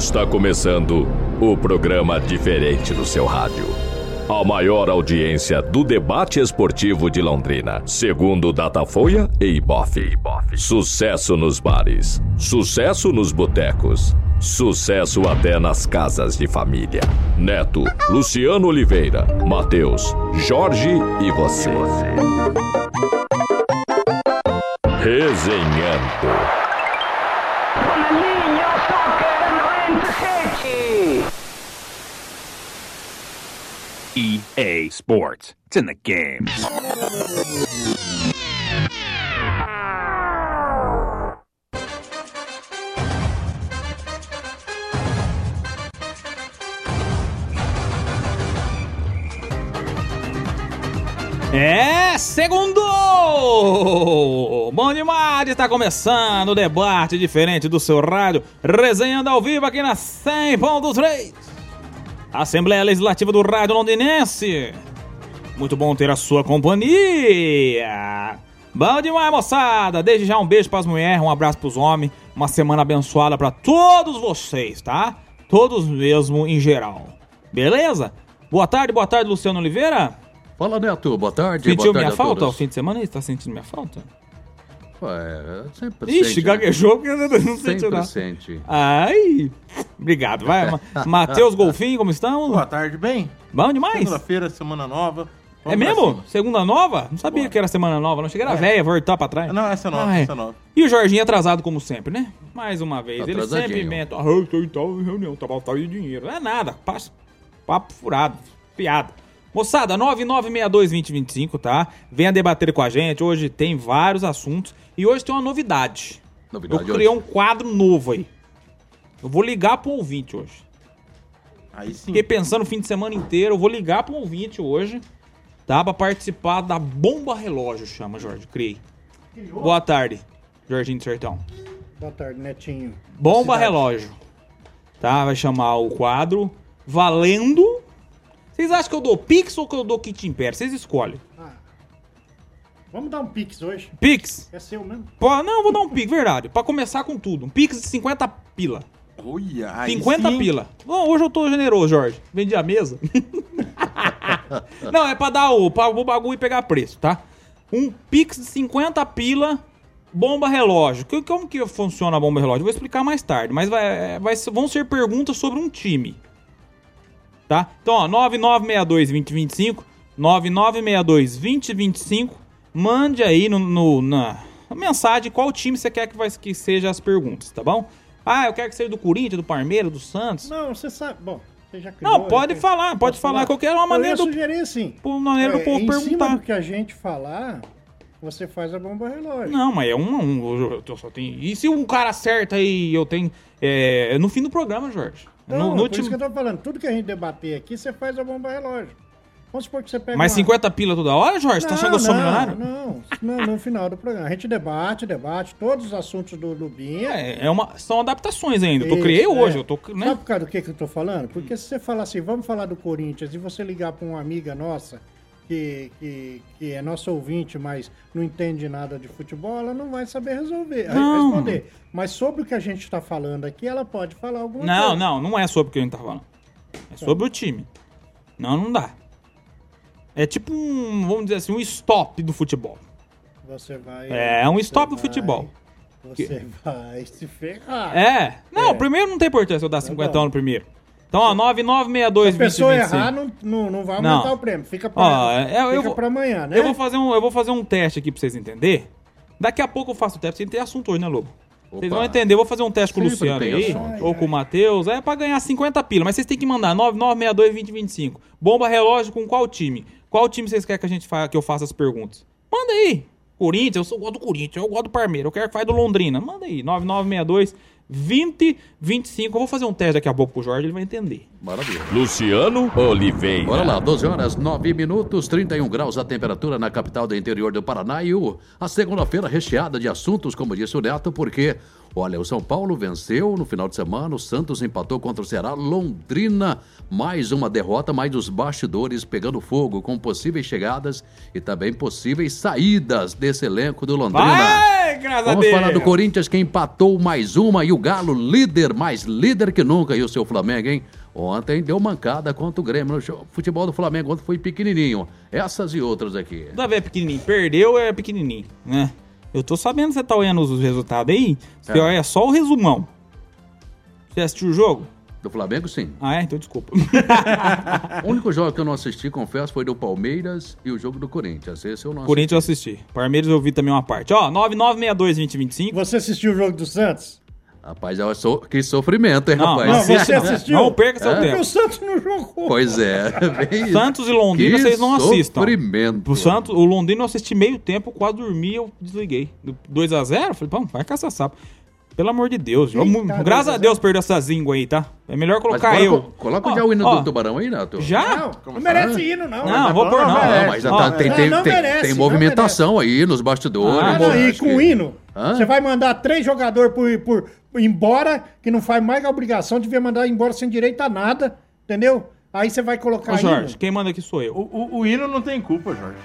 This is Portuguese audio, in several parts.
Está começando o programa diferente do seu rádio. A maior audiência do debate esportivo de Londrina, segundo Datafolha e Ibope. Sucesso nos bares, sucesso nos botecos, sucesso até nas casas de família. Neto, Luciano Oliveira, Matheus, Jorge e você. Resenhando. EA Sports. It's in the game. Segundo! Bom demais, está começando o debate diferente do seu rádio, resenhando ao vivo aqui na 100.3. Assembleia Legislativa do Rádio Londrinense. Muito bom ter a sua companhia. Bom demais, moçada. Desde já um beijo pras mulheres, um abraço pros homens. Uma semana abençoada pra todos vocês, tá? Todos mesmo em geral. Beleza? Boa tarde, Luciano Oliveira. Fala, Neto. Boa tarde. Sentiu boa tarde minha falta? O fim de semana aí? Você tá sentindo minha falta? Ué, sempre Ixi, sente, gaguejou porque eu não senti nada. Sente. Ai, obrigado. Vai, Matheus Golfinho, como estamos? Boa tarde, bem? Bom demais. Segunda-feira, semana nova. É mesmo? Segunda nova? Não sabia que era semana nova, não. Cheguei era velha, voltar pra trás. Não, essa é nova, essa é nova. E o Jorginho atrasado como sempre, né? Mais uma vez. Tá ele sempre inventa. Eu tô em tal reunião, tá faltando de dinheiro. Não é nada, papo furado, piada. Moçada, 9962-2025, tá? Venha debater com a gente. Hoje tem vários assuntos. E hoje tem uma novidade. Eu criei um quadro novo aí. Eu vou ligar pro ouvinte hoje. Aí sim. Fiquei pensando o fim de semana inteiro. Eu vou ligar pro ouvinte hoje, tá? Pra participar da Bomba Relógio, chama, Jorge. Criei. Boa tarde, Jorginho do Sertão. Boa tarde, Netinho. Bomba Relógio. Tá? Vai chamar o quadro valendo. Vocês acham que eu dou Pix ou que eu dou Kit Império? Vocês escolhem. Vamos dar um Pix hoje. Pix? É seu mesmo? Não, vou dar um Pix, verdade. Pra começar com tudo. Um Pix de 50 pila. Olha, aí 50 sim. pila. Bom, hoje eu tô generoso, Jorge. Vendi a mesa. Não, é pra dar o bagulho e pegar preço, tá? Um Pix de 50 pila, bomba relógio. Como que funciona a bomba relógio? Eu vou explicar mais tarde, mas vão ser perguntas sobre um time. Tá? Então, ó, 9962-2025, 9962-2025, mande aí na mensagem qual time você quer que seja as perguntas, tá bom? Eu quero que seja do Corinthians, do Palmeiras, do Santos. Não, você sabe, bom, você já criou... Não, pode falar qualquer uma maneira eu ia sugerir assim, do povo perguntar. Em cima do que a gente falar, você faz a bomba relógio. Não, mas é eu só tenho... E se um cara acerta aí, eu tenho... no fim do programa, Jorge. Não, por isso que eu tô falando. Tudo que a gente debater aqui, você faz a bomba relógio. Vamos supor que você pega Mas 50 pila toda hora, Jorge? Você tá achando que eu sou milionário? Não, no final do programa. A gente debate todos os assuntos do Lubinha. São adaptações ainda. Eu criei hoje. Eu tô, né? Sabe por causa do que eu tô falando? Porque se você falar assim, vamos falar do Corinthians, e você ligar pra uma amiga nossa, que é nossa ouvinte, mas não entende nada de futebol, ela não vai saber responder. Mas sobre o que a gente tá falando aqui, ela pode falar alguma coisa. Não é sobre o que a gente tá falando. É sobre o time. Não dá. É tipo vamos dizer assim, um stop do futebol. Você vai... um stop do futebol. Você vai se ferrar. Primeiro não tem importância eu dar 50 no primeiro. Então, ó, 9962 Se a pessoa errar, não vai aumentar o prêmio. Fica pra amanhã, né? Eu vou fazer um teste aqui pra vocês entenderem. Daqui a pouco eu faço o teste. Vocês não tem assunto hoje, né, Lobo? Vocês vão entender. Eu vou fazer um teste com o Luciano aí, ou com o Matheus. É pra ganhar 50 pila. Mas vocês têm que mandar 9962-2025. Bomba relógio com qual time? Qual time vocês querem que eu faça as perguntas? Manda aí. Corinthians, eu gosto do Corinthians. Eu gosto do Palmeiras. Eu quero que faça do Londrina. Manda aí. 9962-2025. Eu vou fazer um teste daqui a pouco com o Jorge. Ele vai entender. Maravilha. Luciano Oliveira. Bora lá, 12 horas, 9 minutos, 31 graus a temperatura na capital do interior do Paraná e a segunda-feira recheada de assuntos, como disse o Neto, porque, olha, o São Paulo venceu no final de semana, o Santos empatou contra o Ceará, Londrina, mais uma derrota, mais os bastidores pegando fogo com possíveis chegadas e também possíveis saídas desse elenco do Londrina. Vai! Ai, graças a Vamos Deus. falar do Corinthians que empatou mais uma e o Galo líder, mais líder que nunca. E o seu Flamengo, hein? Ontem deu mancada contra o Grêmio. O futebol do Flamengo ontem foi pequenininho. Essas e outras aqui. Toda vez é pequenininho. Perdeu é pequenininho, né? Eu tô sabendo que você tá olhando os resultados aí. Você olha só o resumão. Você assistiu o jogo? Do Flamengo, sim. Ah, é? Então desculpa. O único jogo que eu não assisti, confesso, foi do Palmeiras e o jogo do Corinthians. Esse eu não Corinthians eu assisti. Palmeiras eu vi também uma parte. Ó, 9962-2025. Você assistiu o jogo do Santos? Rapaz, que sofrimento, hein, Não, rapaz? Não, você assistiu? Não perca seu Porque tempo. o Santos não jogou. Pois é. bem isso. Santos e Londrina, Que vocês não assistam. Sofrimento. O Londrina eu assisti meio tempo, quase dormi, eu desliguei. 2x0, falei, pô, vai caçar sapo. Pelo amor de Deus. Graças a Deus perdeu essa zingua aí, tá? É melhor colocar eu. Coloca já o hino do Tubarão aí, Nato. Já? Não merece hino, não. Não, vou pôr não. Não, mas já tá, tem movimentação aí nos bastidores. E com o hino, Hã? você vai mandar 3 jogadores por embora, que não faz mais que a obrigação, devia mandar embora sem direito a nada, entendeu? Aí você vai colocar Ô, Jorge, hino. quem manda aqui sou eu. O hino não tem culpa, Jorge.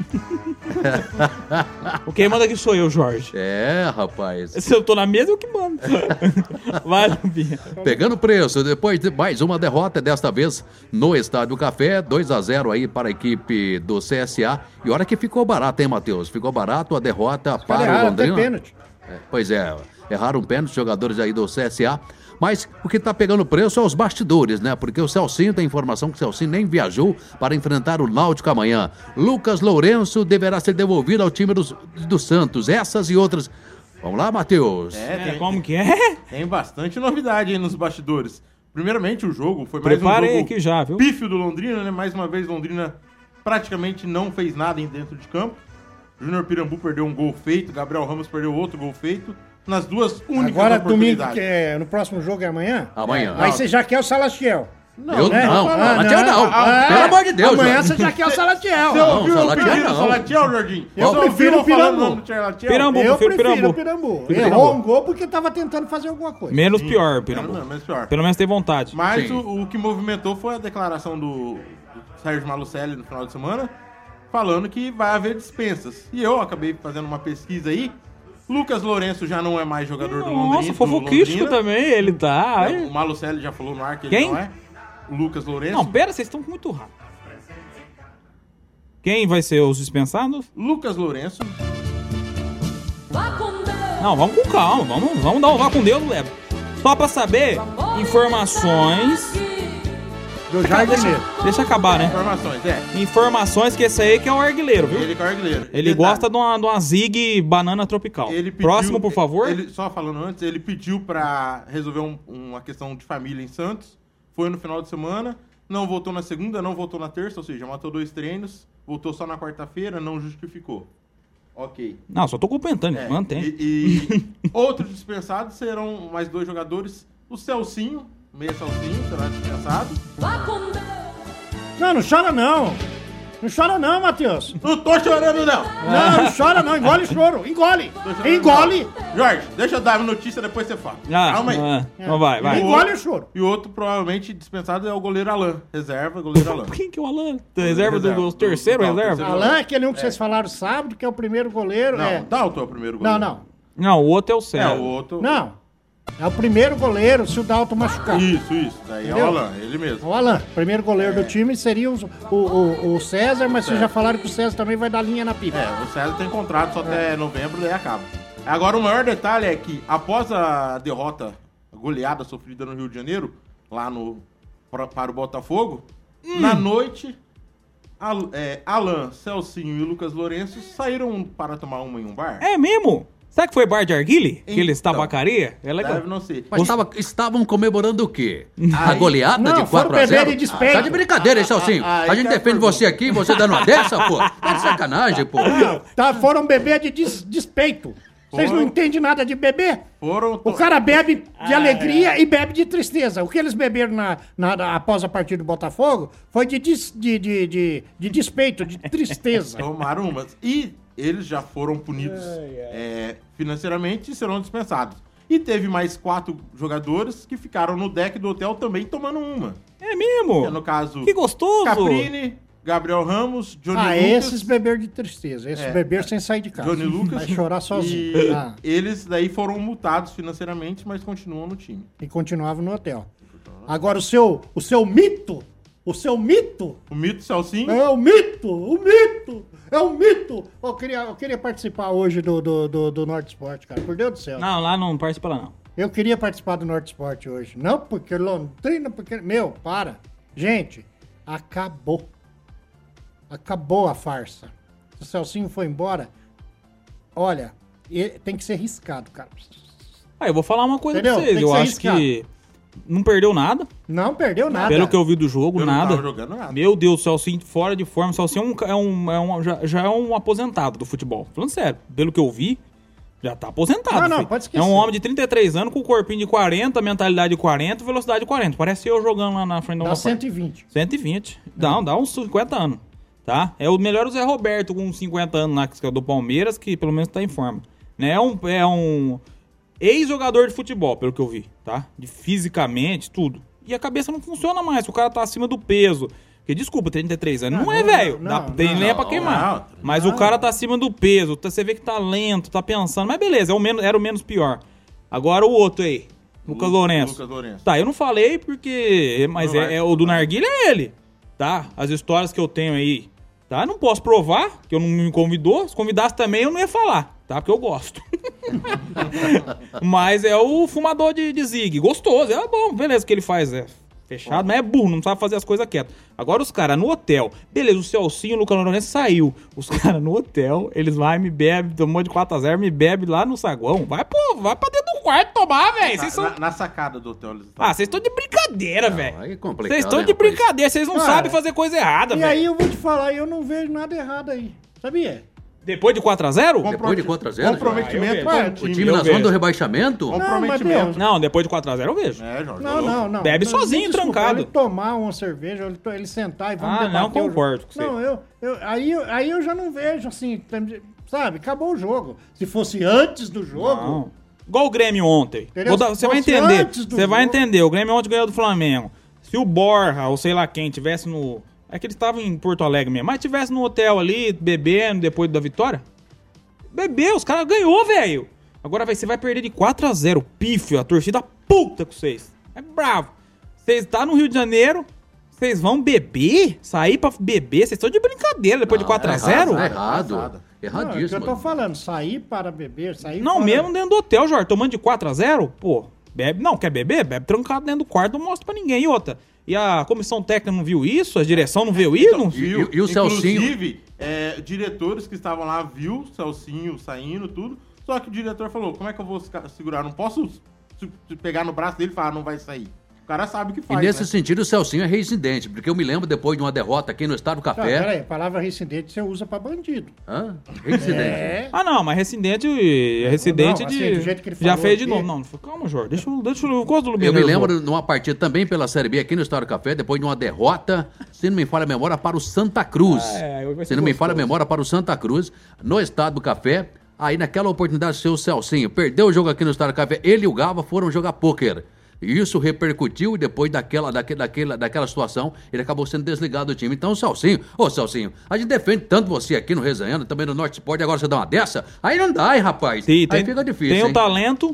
Quem manda aqui sou eu, Jorge. É, rapaz. Se eu tô na mesa, eu que mando. Vai, Lupinha. Pegando preço, depois de mais uma derrota, desta vez no Estádio Café, 2-0 aí para a equipe do CSA. E olha que ficou barato, hein, Matheus? Ficou barato a derrota para o Erraram, tem Londrina. pênalti. Pois é, erraram pênalti, jogadores aí do CSA. Mas o que tá pegando preço é os bastidores, né? Porque o Celcinho tem informação que o Celcinho nem viajou para enfrentar o Náutico amanhã. Lucas Lourenço deverá ser devolvido ao time do Santos. Essas e outras. Vamos lá, Matheus. Como que é? Tem bastante novidade aí nos bastidores. Primeiramente, o jogo foi mais Preparei um jogo aqui já, viu? pífio do Londrina, né? Mais uma vez, Londrina praticamente não fez nada dentro de campo. Júnior Pirambu perdeu um gol feito, Gabriel Ramos perdeu outro gol feito. Nas duas únicas Agora, domingo, oportunidades. no próximo jogo é amanhã? Amanhã. Aí você já quer o Salatiel. Não, né? não, Salatiel não. Pelo amor de Deus, Amanhã Jorge. você já quer o Salatiel. Você ouviu eu Salatiel pedindo não. Salatiel, Jorginho? Eu Você prefiro ouviu o Pirambu. falando o nome do Salatiel? Pirambu. Eu prefiro prefiro o Pirambu. Pirambu. Errou um gol porque tava tentando fazer alguma coisa. Menos pior, Pirambu. Menos pior. Pelo menos tem vontade. Mas Sim. o que movimentou foi a declaração do Sérgio Malucelli no final de semana, falando que vai haver dispensas. E eu acabei fazendo uma pesquisa aí. Lucas Lourenço já não é mais jogador do Londrina. Nossa, fofoquístico também, ele tá. O Malucelli já falou no ar que Quem? ele não é. O Lucas Lourenço. Não, pera, vocês estão muito rápido. Quem vai ser os dispensados? Lucas Lourenço. Não, vamos com calma, vamos dar um vá com Deus, leva. Só pra saber, informações. Do jardineiro. Deixa acabar, né? Informações, Informações que esse aí que é o arguileiro, viu? Ele que é o arguileiro. Ele Detalhe, gosta de uma zig banana tropical. ele pediu- Próximo, por favor. Só falando antes, ele pediu pra resolver uma questão de família em Santos. Foi no final de semana. Não voltou na segunda, não voltou na terça, ou seja, matou 2 treinos. Voltou só na quarta-feira, não justificou. Ok. Não, só tô complementando, mantém. E outros dispensados serão mais 2 jogadores. O Celcinho, meia Celcinho, será dispensado. Não chora não. Não chora não, Matheus. Não tô chorando, não! Não chora não. Engole o choro. Engole. Tô chorando, Engole. não. Jorge, deixa eu dar a notícia, depois você fala. Calma aí. Então vai. Engole o choro. E o outro, provavelmente, dispensado é o goleiro Alain. Reserva, goleiro Alain. Quem que é o Alan? Reserva do terceiro Não, reserva? terceiro. Alain, aquele um que vocês falaram sábado, que é o primeiro goleiro. Não, Dalton é o primeiro goleiro. Não. Não, o outro é o É, Céu. o outro... Não. É o primeiro goleiro se o Dalton machucar. Isso. Daí é Entendeu? o Alain, ele mesmo. O Alain, primeiro goleiro do time seria o César, mas vocês já falaram que o César também vai dar linha na pipa. É, o César tem contrato só até novembro, daí acaba. Agora, o maior detalhe é que, após a derrota, a goleada sofrida no Rio de Janeiro, lá para o Botafogo, na noite, Alain, Celcinho e Lucas Lourenço saíram para tomar uma em um bar. É mesmo? Será que foi bar de Arguile? Aqueles Então, tabacaria? É legal. Deve não ser. Mas estavam comemorando o quê? A goleada Não, de foram 4 a 0? beber de despeito. Tá de brincadeira, hein, Celcinho? aí A gente que é a defende pergunta. você aqui, você dando uma dessa, pô. Tá de sacanagem, pô. Foram beber de despeito. Vocês não Foram. entendem nada de beber? Foram... O cara bebe de alegria e bebe de tristeza. O que eles beberam após a partida do Botafogo foi de despeito, de tristeza. Tomaram umas. E eles já foram punidos financeiramente e serão dispensados. E teve mais 4 jogadores que ficaram no deck do hotel também tomando uma. É mesmo? Que é, no caso, Que gostoso! Caprini, Gabriel Ramos, Johnny Lucas. Esses beber de tristeza. Esses beber sem sair de casa. Johnny Lucas. Vai chorar sozinho. E eles daí foram multados financeiramente, mas continuam no time. E continuavam no hotel. Agora o seu mito... O mito Celcinho? É o mito. Eu queria participar hoje do Norte Esporte, cara. Por Deus do céu. Não, lá não participa lá, não. Eu queria participar do Norte Esporte hoje. Não porque Londrina, porque... Meu, para. Gente, acabou. Acabou a farsa. Se o Celcinho foi embora, olha, tem que ser riscado, cara. Eu vou falar uma coisa Entendeu? pra vocês. Tem que Eu ser acho arriscado. que não perdeu nada. Não perdeu nada. Pelo que eu vi do jogo, Eu não nada. tava jogando nada. Meu Deus, o Celcinho fora de forma. O Celcinho já é um aposentado do futebol. Falando sério, pelo que eu vi, já tá aposentado. Não, filho. pode esquecer. É um homem de 33 anos com corpinho de 40, mentalidade de 40, velocidade de 40. Parece eu jogando lá na frente da Dá 120. 120. Dá uns 50 anos. Tá? É o melhor o Zé Roberto com uns 50 anos lá, que é do Palmeiras, que pelo menos tá em forma. Né? É um ex-jogador de futebol, pelo que eu vi, tá? Fisicamente, tudo. E a cabeça não funciona mais, o cara tá acima do peso. Porque, desculpa, 33 anos não é velho. Tem lenha pra queimar. Mas o cara tá acima do peso, você vê que tá lento, tá pensando. Mas beleza, era o menos pior. Agora o outro aí, Lucas Lourenço. Tá, eu não falei porque... Mas o do Narguilha é ele, tá? As histórias que eu tenho aí, tá? Não posso provar, que eu não me convidou. Se convidasse também, eu não ia falar. Tá? Porque eu gosto. Mas é o fumador de zig. Gostoso. É bom, beleza, o que ele faz fechado, mas é burro, não sabe fazer as coisas quieto. Agora os caras no hotel. Beleza, o Celcinho, o Lucas Lourenço saiu. Os caras no hotel, eles vão e me bebem, tomou de 4x0, me bebe lá no saguão. Vai pra dentro do quarto tomar, velho. Na sacada do hotel. Vocês estão de brincadeira, velho. Aí é complicado, Vocês estão né, de rapaz? brincadeira, vocês não sabem fazer coisa errada, E velho. aí eu vou te falar, eu não vejo nada errado aí. Sabia? Depois de 4x0? Depois de 4x0? Comprometimento Ah, eu com vejo. O time na zona do rebaixamento? Comprometimento. Não, depois de 4x0 eu vejo. Jorge. Não. Bebe Não, sozinho, desculpa, trancado. Ele tomar uma cerveja, ele sentar e vamos debater. Não concordo com você. Não, aí eu já não vejo assim, sabe? Acabou o jogo. Se fosse antes do jogo... Não. Igual o Grêmio ontem. Entendeu? Você vai Fosse entender. antes do Você vai jogo. entender. O Grêmio ontem ganhou do Flamengo. Se o Borja, ou sei lá quem, tivesse no... É que eles estavam em Porto Alegre mesmo. Mas tivesse no hotel ali, bebendo depois da vitória... Bebeu, os caras ganhou, velho. Agora você vai perder de 4x0. Pífio, a torcida puta com vocês. É bravo. Vocês tá no Rio de Janeiro, vocês vão beber? Sair pra beber? Vocês estão de brincadeira depois de 4x0? É errado. Erradíssimo. Não, é o que eu tô falando, sair para beber, sair Não, para... mesmo dentro do hotel, Jorge, tomando de 4x0, pô, bebe, não, quer beber? Bebe trancado dentro do quarto, não mostra pra ninguém. E outra, e a comissão técnica não viu isso? A direção não viu isso? Não... E o Celcinho? Inclusive, diretores que estavam lá viu o Celcinho saindo, tudo. Só que o diretor falou, como é que eu vou segurar? Não posso pegar no braço dele e falar, não vai sair. O cara sabe o que E faz, nesse né? sentido, o Celcinho é reincidente, porque eu me lembro depois de uma derrota aqui no Estado do Tá, Café. peraí, a palavra reincidente você usa pra bandido. Hã? Reincidente. É. Ah, não, mas residente Não, assim, do jeito que ele já falou fez de aqui. novo. Não, calma, Jorge, deixa eu gosto do Eu Lumineiro. me lembro numa partida também pela Série B aqui no Estado do Café, depois de uma derrota, se não me falha a memória, para o Santa Cruz. vai ser Se não me falha a gostoso. memória, para o Santa Cruz, no Estado do Café. Aí naquela oportunidade, o seu Celcinho perdeu o jogo aqui no Estado do Café, ele e o Gava foram jogar pôquer. E isso repercutiu e depois daquela situação, ele acabou sendo desligado do time. Então, Celcinho, a gente defende tanto você aqui no Resenhando, também no Norte Sport, e agora você dá uma dessa? Aí não dá, hein, rapaz? Sim, aí fica difícil, Tem o hein? talento,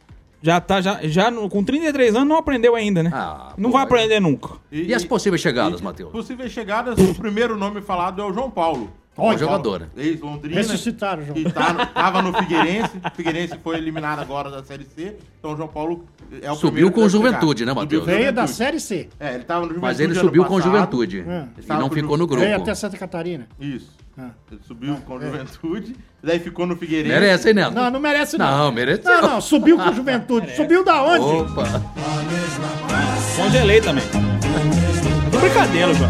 com 33 anos não aprendeu ainda, né? Não vai aprender nunca. E as possíveis chegadas, Matheus? Possíveis chegadas, o primeiro nome falado é o João Paulo. Ó, jogadora. Ex-Londrina. Ressuscitaram, João. Que tava no Figueirense. O Figueirense foi eliminado agora da Série C. Então o João Paulo é o Subiu primeiro com que vai Juventude, chegar. né, Matheus? Subiu com Veio da Juventude. Série C. Ele tava no Juventude. Mas ele ano subiu com passado. Juventude. E não ficou no grupo. Veio até Santa Catarina. Isso. Ah. Ele subiu com Juventude. Daí ficou no Figueirense. Merece, hein, Neto? Não merece não. Não, merece Não, subiu com Juventude. Subiu da onde? Opa! Congelei também. É de brincadeira, Jorge.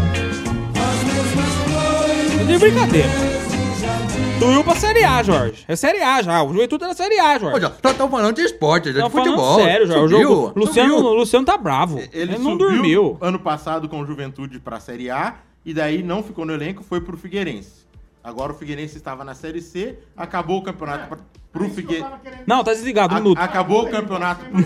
É de brincadeira. Subiu pra Série A, Jorge. É Série A já. O Juventude é da Série A, Jorge. Nós estamos falando de esporte, de Não, futebol. falando sério, Jorge. Subiu, O jogo, subiu. Luciano tá bravo. Ele não subiu dormiu. ano passado com o Juventude pra Série A. E daí não ficou no elenco, foi pro Figueirense. Agora o Figueirense estava na Série C. Acabou o campeonato pro Figueirense. Não, tá desligado, um minuto. Acabou o campeonato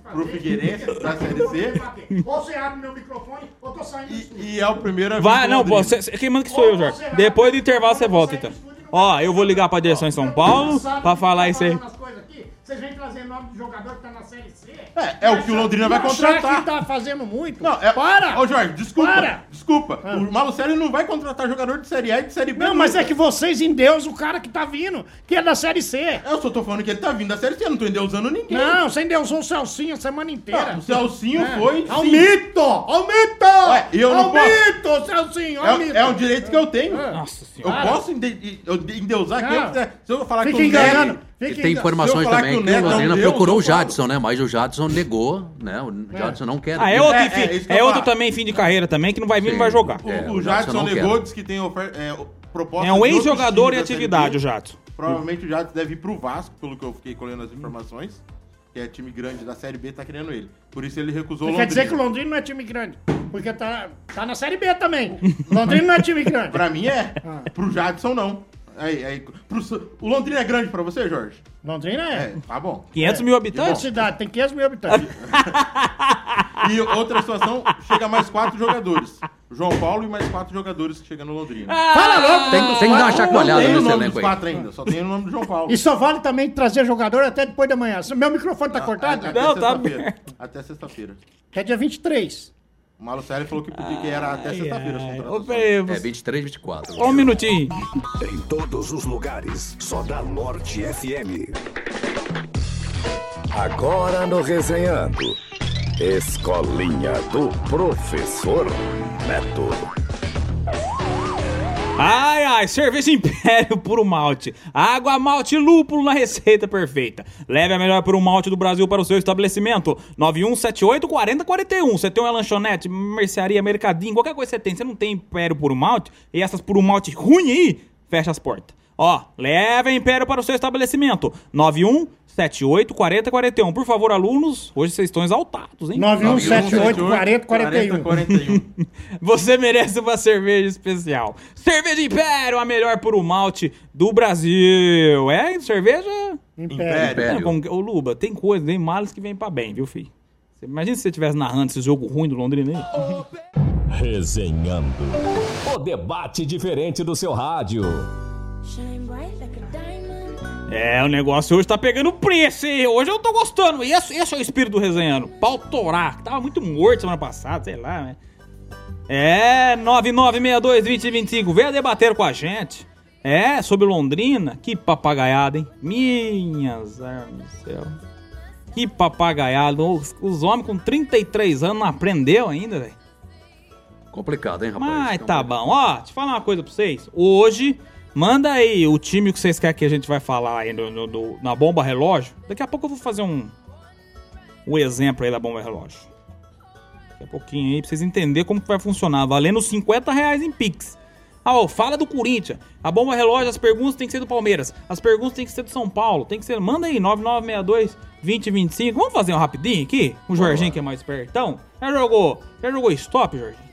pro Figueirense da Série C. Ou você abre meu microfone, ou tô saindo do estúdio. E é o primeiro a vir Vai, pro não, pô, Londrina. quem manda que sou eu, Jorge. Depois do intervalo você volta, então. Ó, eu vou ligar pra direção em São Paulo pra falar isso aí. Vocês vêm trazer nome de jogador que tá na Série C? É o que o Londrina vai contratar. que tá fazendo muito? Não, Para! Ô, Jorge, desculpa. Para! Desculpa. O Malucelli não vai contratar jogador de Série A e de Série B. Não, mas é que vocês endeusam o cara que tá vindo, que é da Série C. Eu só tô falando que ele tá vindo da Série C, eu não tô endeusando ninguém. Não, você endeusou o Celcinho a semana inteira. O Celcinho foi... Ao sim. mito! Ao mito! Ué, eu não ao posso. mito, Celcinho! Ao mito! É um direito que eu tenho. Nossa Eu senhora. posso endeusar quem eu Não. quiser. Se eu falar Fica que o enganando. Neto... E Fica tem enganando. informações Se eu falar também que que o o Neto é um Londrina Deus, procurou o eu falo. Jadson, né? Mas o Jadson negou, né? O Jadson não quer. Ah, é outro, isso que eu é outro falo. também, fim de carreira também, que não vai vir e não Sim. vai jogar. É, O o Jadson Jadson não negou, quer. disse que tem proposta É um de outros ex-jogador em times da Série atividade, B. o Jadson. Provavelmente o Jadson deve ir pro Vasco, pelo que eu fiquei colhendo as informações. Que é time grande da Série B, tá querendo ele. Por isso ele recusou o Quer Londrina. dizer que o Londrina não é time grande. Porque tá na Série B também. Londrina não é time grande. Pra mim é. Pro Jadson não. O Londrina é grande pra você, Jorge? Londrina é. Tá bom. 500 mil Uma habitantes? cidade, tem 500 mil habitantes. E outra situação, chega mais 4 jogadores. João Paulo e mais 4 jogadores que chegam no Londrina. Fala logo! Tem que dar uma chacoalhada Não tem o nesse nome elenco dos aí. 4 ainda, só tem o nome do João Paulo. E só vale também trazer jogador até depois da manhã. Meu microfone tá Até cortado? Não, tá sexta-feira. aberto. Até sexta-feira. Que é dia 23. O Malucelli falou que podia que era até sexta-feira. as Ô, contratações. peraí, É você- 23, 24. Só um minutinho. Em todos os lugares, só da Norte FM. Agora no Resenhando, Escolinha do Professor Neto. Ai, ai, cerveja Império Puro Malte. Água, malte e lúpulo na receita perfeita. Leve a melhor Puro Malte do Brasil para o seu estabelecimento. 9178-4041. Você tem uma lanchonete, mercearia, mercadinho, qualquer coisa que você tem. Você não tem Império Puro Malte e essas Puro Malte ruim aí, fecha as portas. Ó, leve a Império para o seu estabelecimento. 9178-4041. Por favor, alunos, hoje vocês estão exaltados, hein? 9178-4041. Você merece uma cerveja especial. Cerveja Império, a melhor puro malte do Brasil. É, cerveja... Império. É, ô, Luba, tem coisa, tem males que vem pra bem, viu, filho? Imagina se você estivesse narrando esse jogo ruim do Londrina aí. Resenhando. O debate diferente do seu rádio. Shine bright like a diamond. É, o negócio hoje tá pegando preço, hein? Hoje eu tô gostando. Esse é o espírito do resenhando. Pau torar, que tava muito morto semana passada, sei lá, né? É, 9962-2025. Venha debater com a gente. É, sobre Londrina. Que papagaiada, hein? Minhas armas do céu. Que papagaiada. Os homens com 33 anos não aprendeu ainda, velho. Complicado, hein, rapaz? Mas tá bom. Ó, deixa eu falar uma coisa pra vocês. Hoje, manda aí o time que vocês querem que a gente vai falar aí na bomba relógio. Daqui a pouco eu vou fazer um exemplo aí da bomba relógio. Daqui a pouquinho aí, pra vocês entenderem como que vai funcionar. Valendo R$50 em Pix. Ah, ó, fala do Corinthians. A bomba relógio, as perguntas tem que ser do Palmeiras. As perguntas tem que ser do São Paulo. Tem que ser... Manda aí, 9962-2025. Vamos fazer um rapidinho aqui? O Jorginho que é mais espertão. Já jogou stop, Jorginho?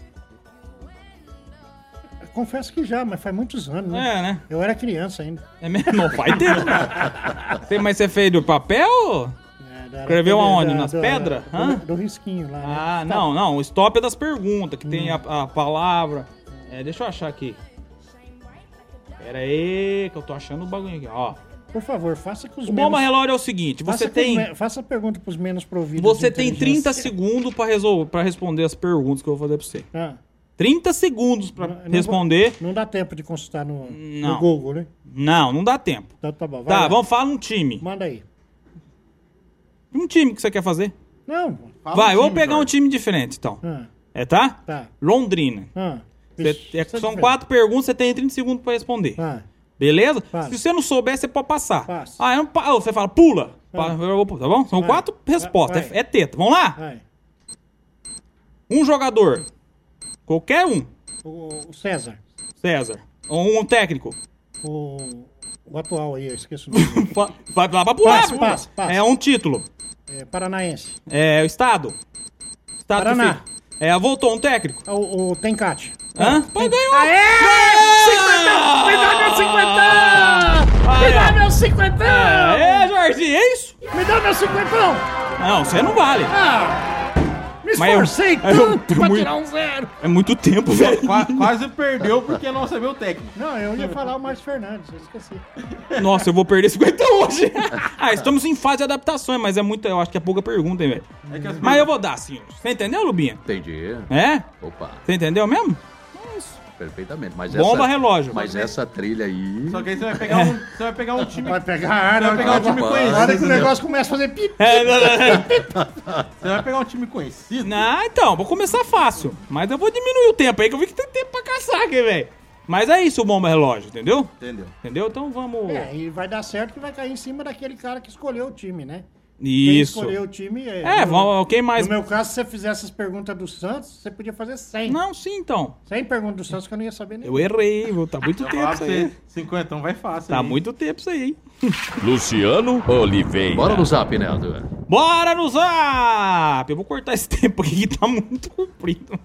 Confesso que já, mas faz muitos anos, né? É, né? Eu era criança ainda. É mesmo? Não faz tempo. Mas você fez do papel? Escreveu aonde? Nas pedras? Hã? Do risquinho lá. Ah, né? não. O stop é das perguntas, que tem a palavra. É, deixa eu achar aqui. Pera aí, que eu tô achando o bagulho aqui, ó. Por favor, faça com os O bomba relógio é o seguinte, você tem... Faça a pergunta pros menos providos. Você de tem 30 inteligência. segundos pra responder as perguntas que eu vou fazer pra você. Ah, 30 segundos pra responder. Não dá tempo de consultar no Não. Google, né? Não dá tempo. Então tá bom. Vai Tá, lá. vamos falar um time. Manda aí. Um time que você quer fazer. Não. Fala Vai, um vamos time, pegar um Jorge. time diferente, então. Ah, É, tá? tá. Londrina. Vixe, São diferente. 4 perguntas, você tem 30 segundos pra responder. Ah, Beleza? Passa. Se você não souber, você pode passar. Passa. Ah, eu não você fala, pula. Eu vou pular, tá bom? São Vai. 4 respostas. Vai. É teta. Vamos lá? vai. Um jogador. Qualquer um. O César. César. Ou um técnico. O atual aí, eu esqueço o nome. Vai lá pra pular. Passa, passa, passa. É um título. É, Paranaense. É o estado. Estado Paraná. que fica. É, voltou um técnico. O Tencate. Hã? Pô, ganhou. Aê! 50! Me dá meu 50! Me dá meu 50! É, Jorginho, é isso? Me dá meu 50! Não, você não vale. Me Mas eu- esforcei eu- tanto pra muito- tirar um 0. É muito tempo, velho. Quase perdeu porque não sabia o técnico. Não, eu ia falar o Márcio Fernandes, eu esqueci. Nossa, eu vou perder 50 hoje. Estamos em fase de adaptações, mas é muito, eu acho que é pouca pergunta, hein, velho. É que as Mas eu vou dar, senhor. Você entendeu, Lubinha? Entendi. É? Opa, Você entendeu mesmo? perfeitamente. Mas Bomba relógio. Mas essa trilha aí... Só que aí você vai pegar um time. Vai pegar ar, Você vai pegar um time Na conhecido. hora que o entendeu? negócio começa a fazer pipi. Você vai pegar um time conhecido. Não, então, vou começar fácil. Mas eu vou diminuir o tempo aí, que eu vi que tem tempo pra caçar aqui, velho. Mas é isso o bomba relógio, entendeu? Entendeu? Entendeu? Então vamos... E vai dar certo que vai cair em cima daquele cara que escolheu o time, né? Quem Isso. escolheu o time Quem mais... No meu caso, se você fizesse as perguntas do Santos, você podia fazer 100. Não, sim, então. 100 perguntas do Santos que eu não ia saber nem. Eu errei, viu? Tá muito Eu tempo falar isso pra aí. você, 50 vai fácil. Tá aí. muito tempo isso aí, hein? Luciano Oliveira. Bora no zap, Nando. Bora no zap! Eu vou cortar esse tempo aqui que tá muito comprido.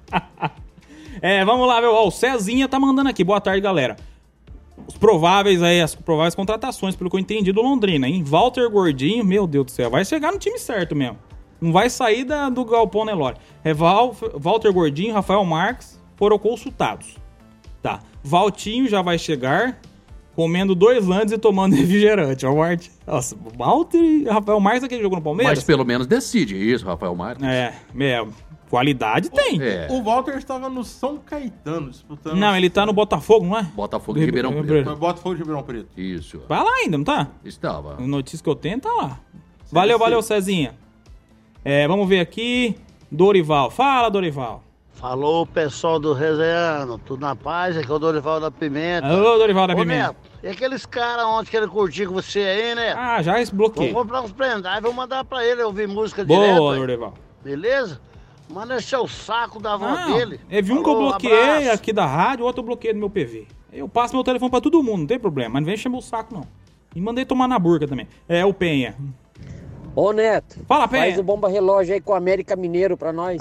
Vamos lá, meu. Ó, o Cezinha tá mandando aqui. Boa tarde, galera. As prováveis contratações, pelo que eu entendi, do Londrina, hein? Walter Gordinho, meu Deus do céu, vai chegar no time certo mesmo. Não vai sair do Galpão Nelore. Walter Gordinho, Rafael Marques foram consultados. Tá. Valtinho já vai chegar comendo 2 landes e tomando refrigerante. Ó, nossa, Walter e Rafael Marques, aquele jogou no Palmeiras? Mas pelo menos decide isso, Rafael Marques. Qualidade tem. O Walter estava no São Caetano disputando. Não, ele tá no Botafogo, não é? Botafogo de Ribeirão Ribeirão Preto. Foi Botafogo de Ribeirão Preto. Isso. Vai lá ainda, não tá? Estava. A notícia que eu tenho tá lá. Valeu, Cezinha. Vamos ver aqui. Dorival. Fala, Dorival. Falou, pessoal do Resenhando, tudo na paz? Aqui é o Dorival da Pimenta. Alô, Dorival da Ô, Pimenta. Neto, e aqueles caras ontem que ele curtiu com você aí, né? Ah, já desbloqueei. Vou comprar uns pendrive, vou mandar pra ele ouvir música Boa, direto. aí. Dorival. Beleza? Manda encher o saco da avó dele. Teve um que eu Falou, bloqueei abraço. aqui da rádio, outro eu bloqueei no meu PV. Eu passo meu telefone pra todo mundo, não tem problema. Mas não vem encher meu saco, não. E mandei tomar na burca também. O Penha. Ô, Neto. Fala, Penha. Faz o bomba relógio aí com o América Mineiro pra nós.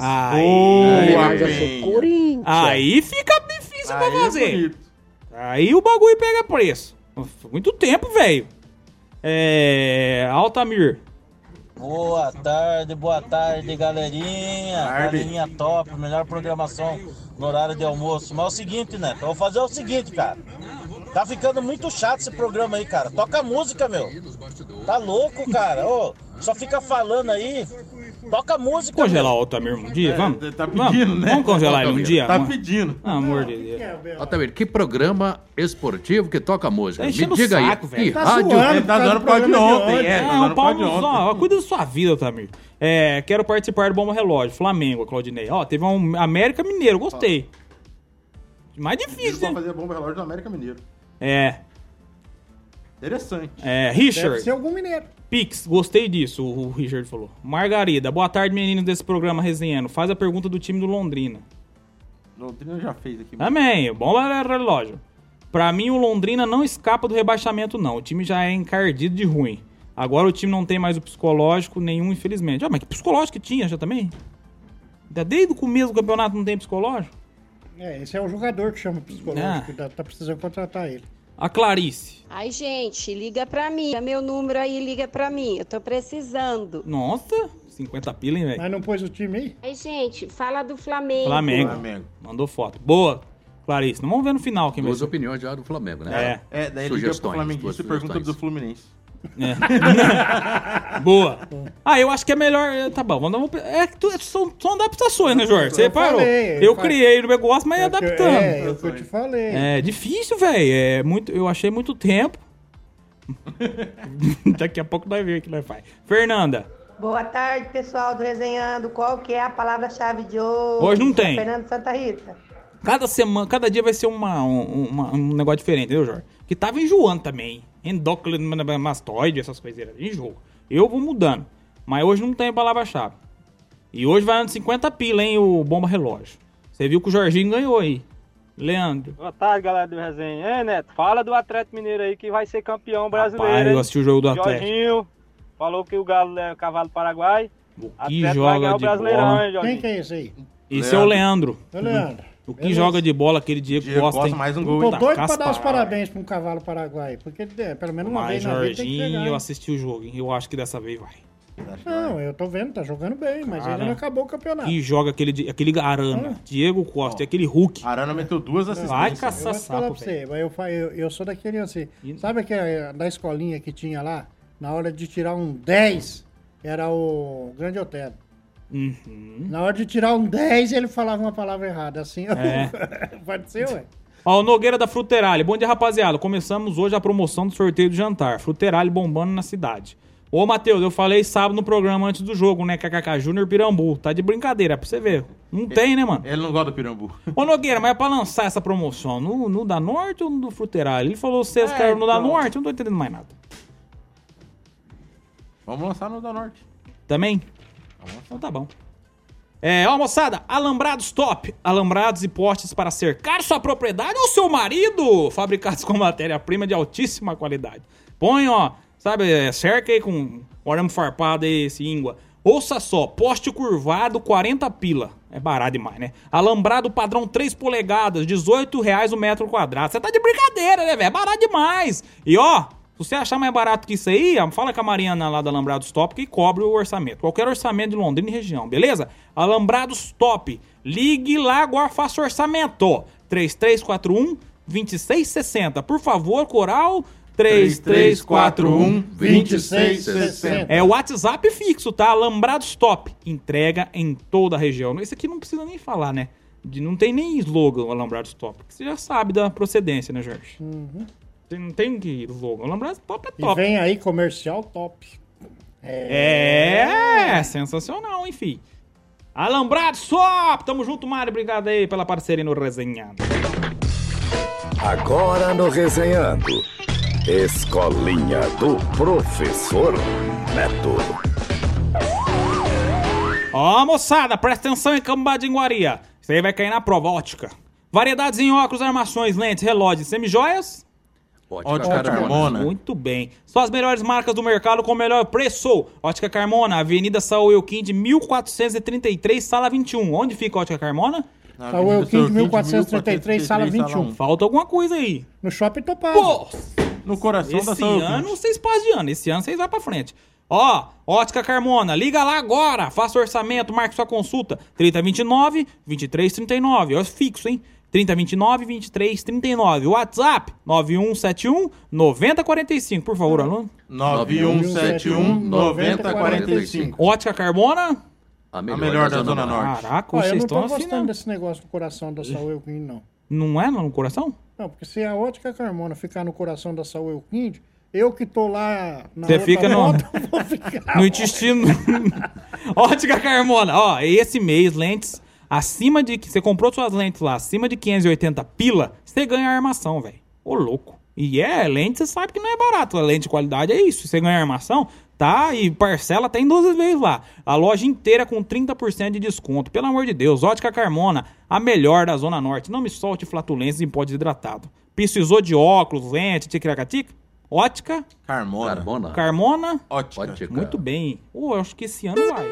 Aí fica difícil pra fazer. Aí o bagulho pega preço. Muito tempo, velho. Altamir. Boa tarde, galerinha. Galerinha top, melhor programação no horário de almoço. Mas é o seguinte, né? Eu vou fazer o seguinte, cara. Tá ficando muito chato esse programa aí, cara. Toca música, meu. Tá louco, cara. Ô, só fica falando aí. Toca música. Congelar o Altamir um dia, vamos? Tá pedindo, né? Vamos congelar ele um dia? Tá Vamos. pedindo. Pelo amor de Deus. Altamir, que programa esportivo que toca música? Tá Me enchendo o diga saco, aí. velho. Que Tá rádio... zoando, Ele tá dando pau de ontem. Tá dando pau de ontem. Cuida da sua vida, Altamir. Quero participar do Bomba Relógio. Flamengo, Claudinei. Ó, teve um América Mineiro, gostei. Mais Eles difícil, vão hein? fazer bomba relógio do América Mineiro. Interessante. Richard. Deve ser algum mineiro. Pix, gostei disso, o Richard falou. Margarida, boa tarde, meninos desse programa resenhando. Faz a pergunta do time do Londrina. Londrina já fez aqui. Também, Bomba Relógio. Pra mim, o Londrina não escapa do rebaixamento, não. O time já é encardido de ruim. Agora o time não tem mais o psicológico nenhum, infelizmente. Mas que psicológico que tinha já também? Desde o começo do campeonato não tem psicológico? Esse é o jogador que chama psicológico. Tá precisando contratar ele. A Clarice. Ai, gente, liga pra mim. É meu número aí, liga pra mim. Eu tô precisando. Nossa, 50 pila, hein, velho? Mas não pôs o time aí? Ai, gente, fala do Flamengo. Flamengo. Mandou foto. Boa, Clarice. Não vamos ver no final quem vai Duas ser. opiniões já do Flamengo, né? Daí liga pro Flamenguista e pergunta do Fluminense. Boa. Eu acho que é melhor. Tá bom, são adaptações, né, Jorge? Você parou. Eu criei o negócio, mas ia adaptando. É o que eu te falei. É difícil, velho. Eu achei muito tempo. Daqui a pouco nós vemos o que nós faz. Fernanda. Boa tarde, pessoal do Resenhando. Qual que é a palavra-chave de hoje? Hoje não tem. Fernando Santa Rita. Cada dia vai ser um negócio diferente, entendeu, Jorge? Que tava enjoando também. Endócrino-mastoide, essas coisas. Enjoo. Eu vou mudando. Mas hoje não tem palavra-chave. E hoje vai dando 50 pila, hein, o Bomba Relógio. Você viu que o Jorginho ganhou aí. Leandro. Boa tarde, galera do Resenha. Neto, fala do Atlético Mineiro aí que vai ser campeão brasileiro. Rapaz, eu assisti o jogo do Atlético. Jorginho falou que o Galo é o cavalo paraguai. Que joga de bola. Quem que é esse aí? Esse é o Leandro. É o Leandro. O que joga de bola aquele Diego Costa. Costa mais um gol. Tô doido pra dar os parabéns pra um cavalo paraguai. Porque pelo menos uma vez na vida tem que Jorginho, pegar. eu assisti o jogo, hein? Eu acho que dessa vez vai. Não, eu tô vendo, tá jogando bem, mas Cara, ainda não acabou o campeonato. E joga aquele Arana, Diego Costa, aquele Hulk. Arana meteu 2 assistências. Vai Eu caçar vou te falar sapo, pra você, eu sou daquele assim, sabe da escolinha que tinha lá? Na hora de tirar um 10, era o Grande Otero. Na hora de tirar um 10, ele falava uma palavra errada, assim. Pode ser, ué. Ó, o Nogueira da Fruterale. Bom dia, rapaziada. Começamos hoje a promoção do sorteio do jantar. Fruterale bombando na cidade. Ô, Matheus, eu falei sábado no programa antes do jogo, né? KKK Júnior Pirambu. Tá de brincadeira, pra você ver. Não tem, né, mano? Ele não gosta do Pirambu. Ô, Nogueira, mas é pra lançar essa promoção no da Norte ou no Fruterale? Ele falou vocês querem no da Norte, eu não tô entendendo mais nada. Vamos lançar no da Norte. Também? Então tá bom. Ó, moçada, alambrados top. Alambrados e postes para cercar sua propriedade ou seu marido. Fabricados com matéria-prima de altíssima qualidade. Põe, ó, sabe, cerca aí com o arame farpado aí, esse íngua. Ouça só, poste curvado, 40 pila. É barato demais, né? Alambrado padrão 3 polegadas, R$18 o metro quadrado. Você tá de brincadeira, né, velho? É barato demais. E ó, se você achar mais barato que isso aí, fala com a Mariana lá do Alambrados Top que cobre o orçamento. Qualquer orçamento de Londrina e região, beleza? Alambrados Top. Ligue lá agora, faça orçamento. 3341-2660. Por favor, Coral... 3341-2660. É o WhatsApp fixo, tá? Alambrados Top. Entrega em toda a região. Esse aqui não precisa nem falar, né? Não tem nem slogan, Alambrados Top. Você já sabe da procedência, né, Jorge? Não tem que slogan. Alambrados Top é top. E vem aí comercial top. Sensacional, enfim. Alambrados Top. Tamo junto, Mário. Obrigado aí pela parceria no Resenhando. Agora no Resenhando. Escolinha do Professor Neto. Ó, moçada, presta atenção em Cambadinguaria. Isso aí vai cair na prova, ótica. Variedades em óculos, armações, lentes, relógios, semijoias. Ótica Carmona. Muito bem. Só as melhores marcas do mercado com o melhor preço. Ótica Carmona, Avenida Saúl Euquinde, 1433, sala 21. Onde fica a Ótica Carmona? Saúl Euquinde, 1433, sala 21. Falta alguma coisa aí. No Shopping Topázio. Pô! No coração da Saúl. Esse ano vocês passam de ano. Esse ano vocês vão pra frente. Ó, Ótica Carmona, liga lá agora. Faça orçamento, marque sua consulta. 3029-2339. Ó, fixo, hein? 3029-2339. WhatsApp, 9171-9045. Por favor, aluno. 9171-9045. Ótica Carmona. A melhor da Zona Norte. Caraca, Eu vocês não estão tô gostando afinando. desse negócio do coração da Saúl Euquinde, não. Não é no coração? Não, porque se a Ótica Carmona ficar no coração da Saúl Euquinde, eu que tô lá na Você fica vou ficar no intestino. Ótica Carmona. Ó, esse mês, lentes acima de... Você comprou suas lentes lá, acima de 580 pila, você ganha armação, velho. Ô, louco. E lente, você sabe que não é barato. A lente de qualidade é isso. Você ganha armação, tá? E parcela tem 12 vezes lá. A loja inteira com 30% de desconto. Pelo amor de Deus. Ótica Carmona, a melhor da Zona Norte. Não me solte flatulências em pó desidratado. Precisou de óculos, lente, ticaracatica? Ótica Carmona. Ótica. Muito bem. Eu acho que esse ano vai.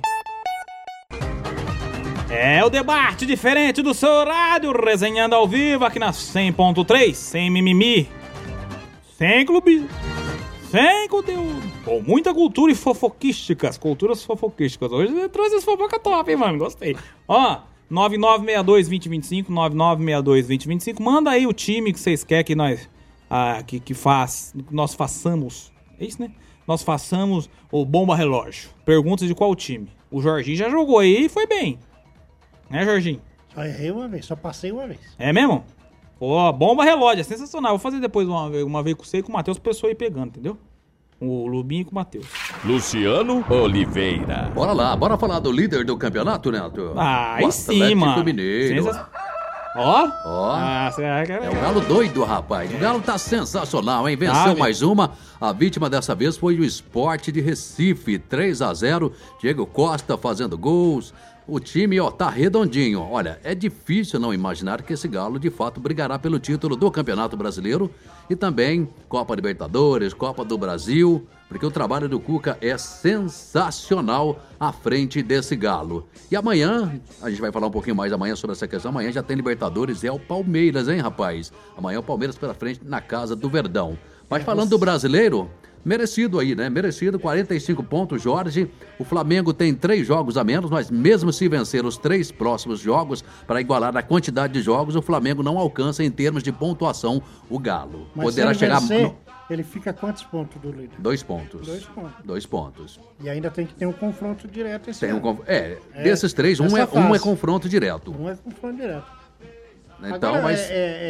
É o debate diferente do seu horário, resenhando ao vivo aqui na 100.3, sem mimimi, sem clube, sem conteúdo, com muita cultura e culturas fofoquísticas. Hoje eu trouxe as fofocas top, hein, mano, gostei. Ó, 9962-2025, 9962-2025, manda aí o time que vocês querem que nós, nós façamos, é isso, né? Nós façamos o Bomba Relógio. Perguntas de qual time? O Jorginho já jogou aí e foi bem. Né, Jorginho? Só errei uma vez, só passei uma vez. É mesmo? Pô, Bomba Relógio, é sensacional. Vou fazer depois uma vez com você e com o Matheus, pra pessoa ir pegando, entendeu? O Lubinho com o Matheus. Luciano Oliveira. Bora lá, bora falar do líder do campeonato, Neto. Aí sim, mano. Mineiro. Ó. É o Galo doido, rapaz. O Galo tá sensacional, hein? Venceu mais uma. A vítima dessa vez foi o Sport de Recife, 3-0. Diego Costa fazendo gols. O time, tá redondinho. Olha, é difícil não imaginar que esse Galo, de fato, brigará pelo título do Campeonato Brasileiro e também Copa Libertadores, Copa do Brasil, porque o trabalho do Cuca é sensacional à frente desse Galo. E amanhã, a gente vai falar um pouquinho mais amanhã sobre essa questão, amanhã já tem Libertadores e é o Palmeiras, hein, rapaz? Amanhã o Palmeiras pela frente na casa do Verdão. Mas falando do brasileiro, merecido aí, né? Merecido, 45 pontos, Jorge. O Flamengo tem 3 jogos a menos, mas mesmo se vencer os 3 próximos jogos, para igualar a quantidade de jogos, o Flamengo não alcança em termos de pontuação o Galo. Mas poderá se ele chegar... vencer, ele fica quantos pontos do líder? 2 pontos. 2 pontos. 2 pontos. E ainda tem que ter um confronto direto esse ano. Desses 3, um é confronto direto. Um é confronto direto. Então, agora, mas...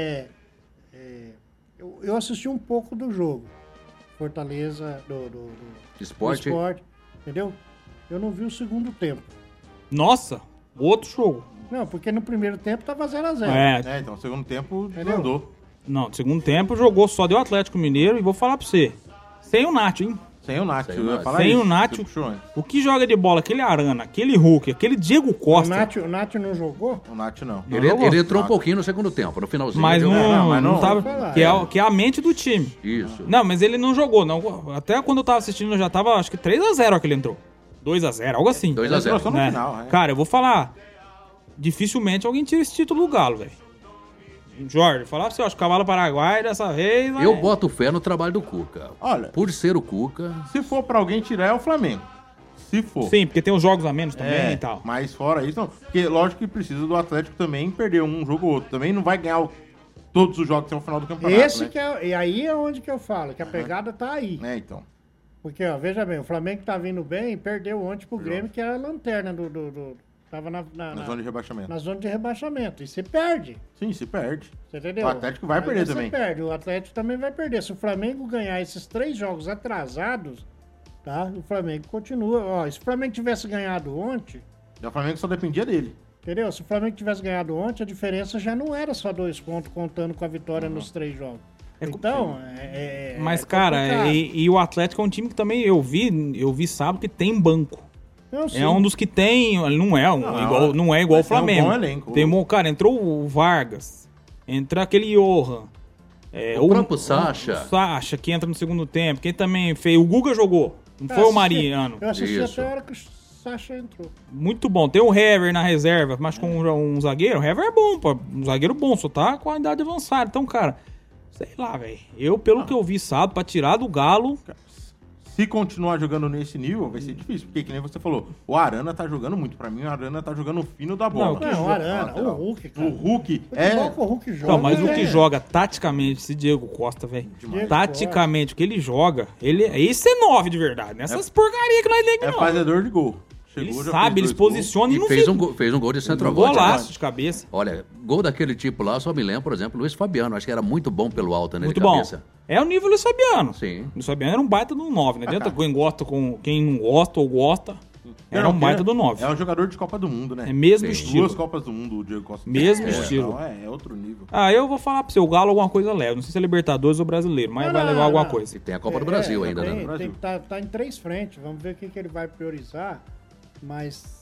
eu assisti um pouco do jogo. Fortaleza, do Esporte, entendeu? Eu não vi o segundo tempo. Nossa, outro jogo. Não, porque no primeiro tempo tava 0x0. Então o segundo tempo andou. Não, no segundo tempo jogou só deu Atlético Mineiro e vou falar pra você. Sem o Nacho, hein? Sem o Nacho, eu ia falar sem isso. o Nacho, o que joga de bola, aquele Arana, aquele Hulk, aquele Diego Costa. O Nacho não jogou? O Nacho não. Ele entrou um pouquinho no segundo tempo, no finalzinho. Mas não tava, que é a mente do time. Isso. Não, mas ele não jogou, não. Até quando eu tava assistindo, eu já tava, acho que 3x0 que ele entrou. 2x0, algo assim. 2x0. Né? Final, Cara, eu vou falar, dificilmente alguém tira esse título do Galo, velho. Jorge, falar pra você, acho que o Cavalo Paraguai dessa vez... Eu boto fé no trabalho do Cuca. Olha... Por ser o Cuca... Se for pra alguém tirar, é o Flamengo. Se for. Sim, porque tem os jogos a menos também e tal. Mas fora isso, não. Porque lógico que precisa do Atlético também perder um jogo ou outro. Também não vai ganhar todos os jogos até o final do campeonato, né? E aí é onde que eu falo, que a pegada tá aí. Então. Porque, ó, veja bem, o Flamengo tá vindo bem e perdeu ontem pro Grêmio, que era a lanterna tava na zona de rebaixamento. Na zona de rebaixamento. E você perde. Sim, se perde. Você entendeu? O Atlético vai perder também. Você perde. O Atlético também vai perder. Se o Flamengo ganhar esses 3 jogos atrasados, tá? O Flamengo continua. Ó, se o Flamengo tivesse ganhado ontem... O Flamengo só dependia dele. Entendeu? Se o Flamengo tivesse ganhado ontem, a diferença já não era só 2 pontos, contando com a vitória nos 3 jogos. Então, Mas, cara, e o Atlético é um time que também eu vi sábado que tem banco. É um dos que tem, não é igual o Flamengo. Cara, entrou o Vargas, entra aquele Johan. O próprio Sacha. O Sacha, que entra no segundo tempo. Quem também fez? O Guga jogou. Não foi o Mariano. Eu assisti até a hora que o Sacha entrou. Muito bom. Tem o Hever na reserva, mas com um zagueiro. O Hever é bom, pô. Um zagueiro bom, só tá com a idade avançada. Então, cara, sei lá, velho. Pelo que eu vi sábado, pra tirar do Galo... Se continuar jogando nesse nível, vai ser difícil. Porque, que nem você falou, o Arana tá jogando muito. Pra mim, o Arana tá jogando o fino da bola. Não, o Arana, o Hulk, cara. O Hulk o Hulk joga. Não, mas o que joga taticamente, esse Diego Costa, velho. Taticamente, o que ele joga, esse é 9 de verdade. Nessas porcaria que nós ligamos. É fazedor de gol. Ele sabe, ele se posiciona e não fez um gol de centroavante. Golaço de cabeça. Olha, gol daquele tipo lá, só me lembro, por exemplo, Luiz Fabiano. Acho que era muito bom pelo alto, né? Muito bom. É o nível Luiz Fabiano. Sim. O Luiz Fabiano era um baita do 9, né? Adianta quem não gosta ou gosta. Era um baita do 9. É um jogador de Copa do Mundo, né? É mesmo estilo. 2 Copas do Mundo, o Diego Costa. Mesmo estilo. Não, é outro nível. Eu vou falar pra você, o Galo alguma coisa leva. Não sei se é Libertadores ou Brasileiro, mas vai levar alguma coisa. E tem a Copa do Brasil ainda, né? Tem que tá em 3 frentes. Vamos ver o que ele vai priorizar. Mas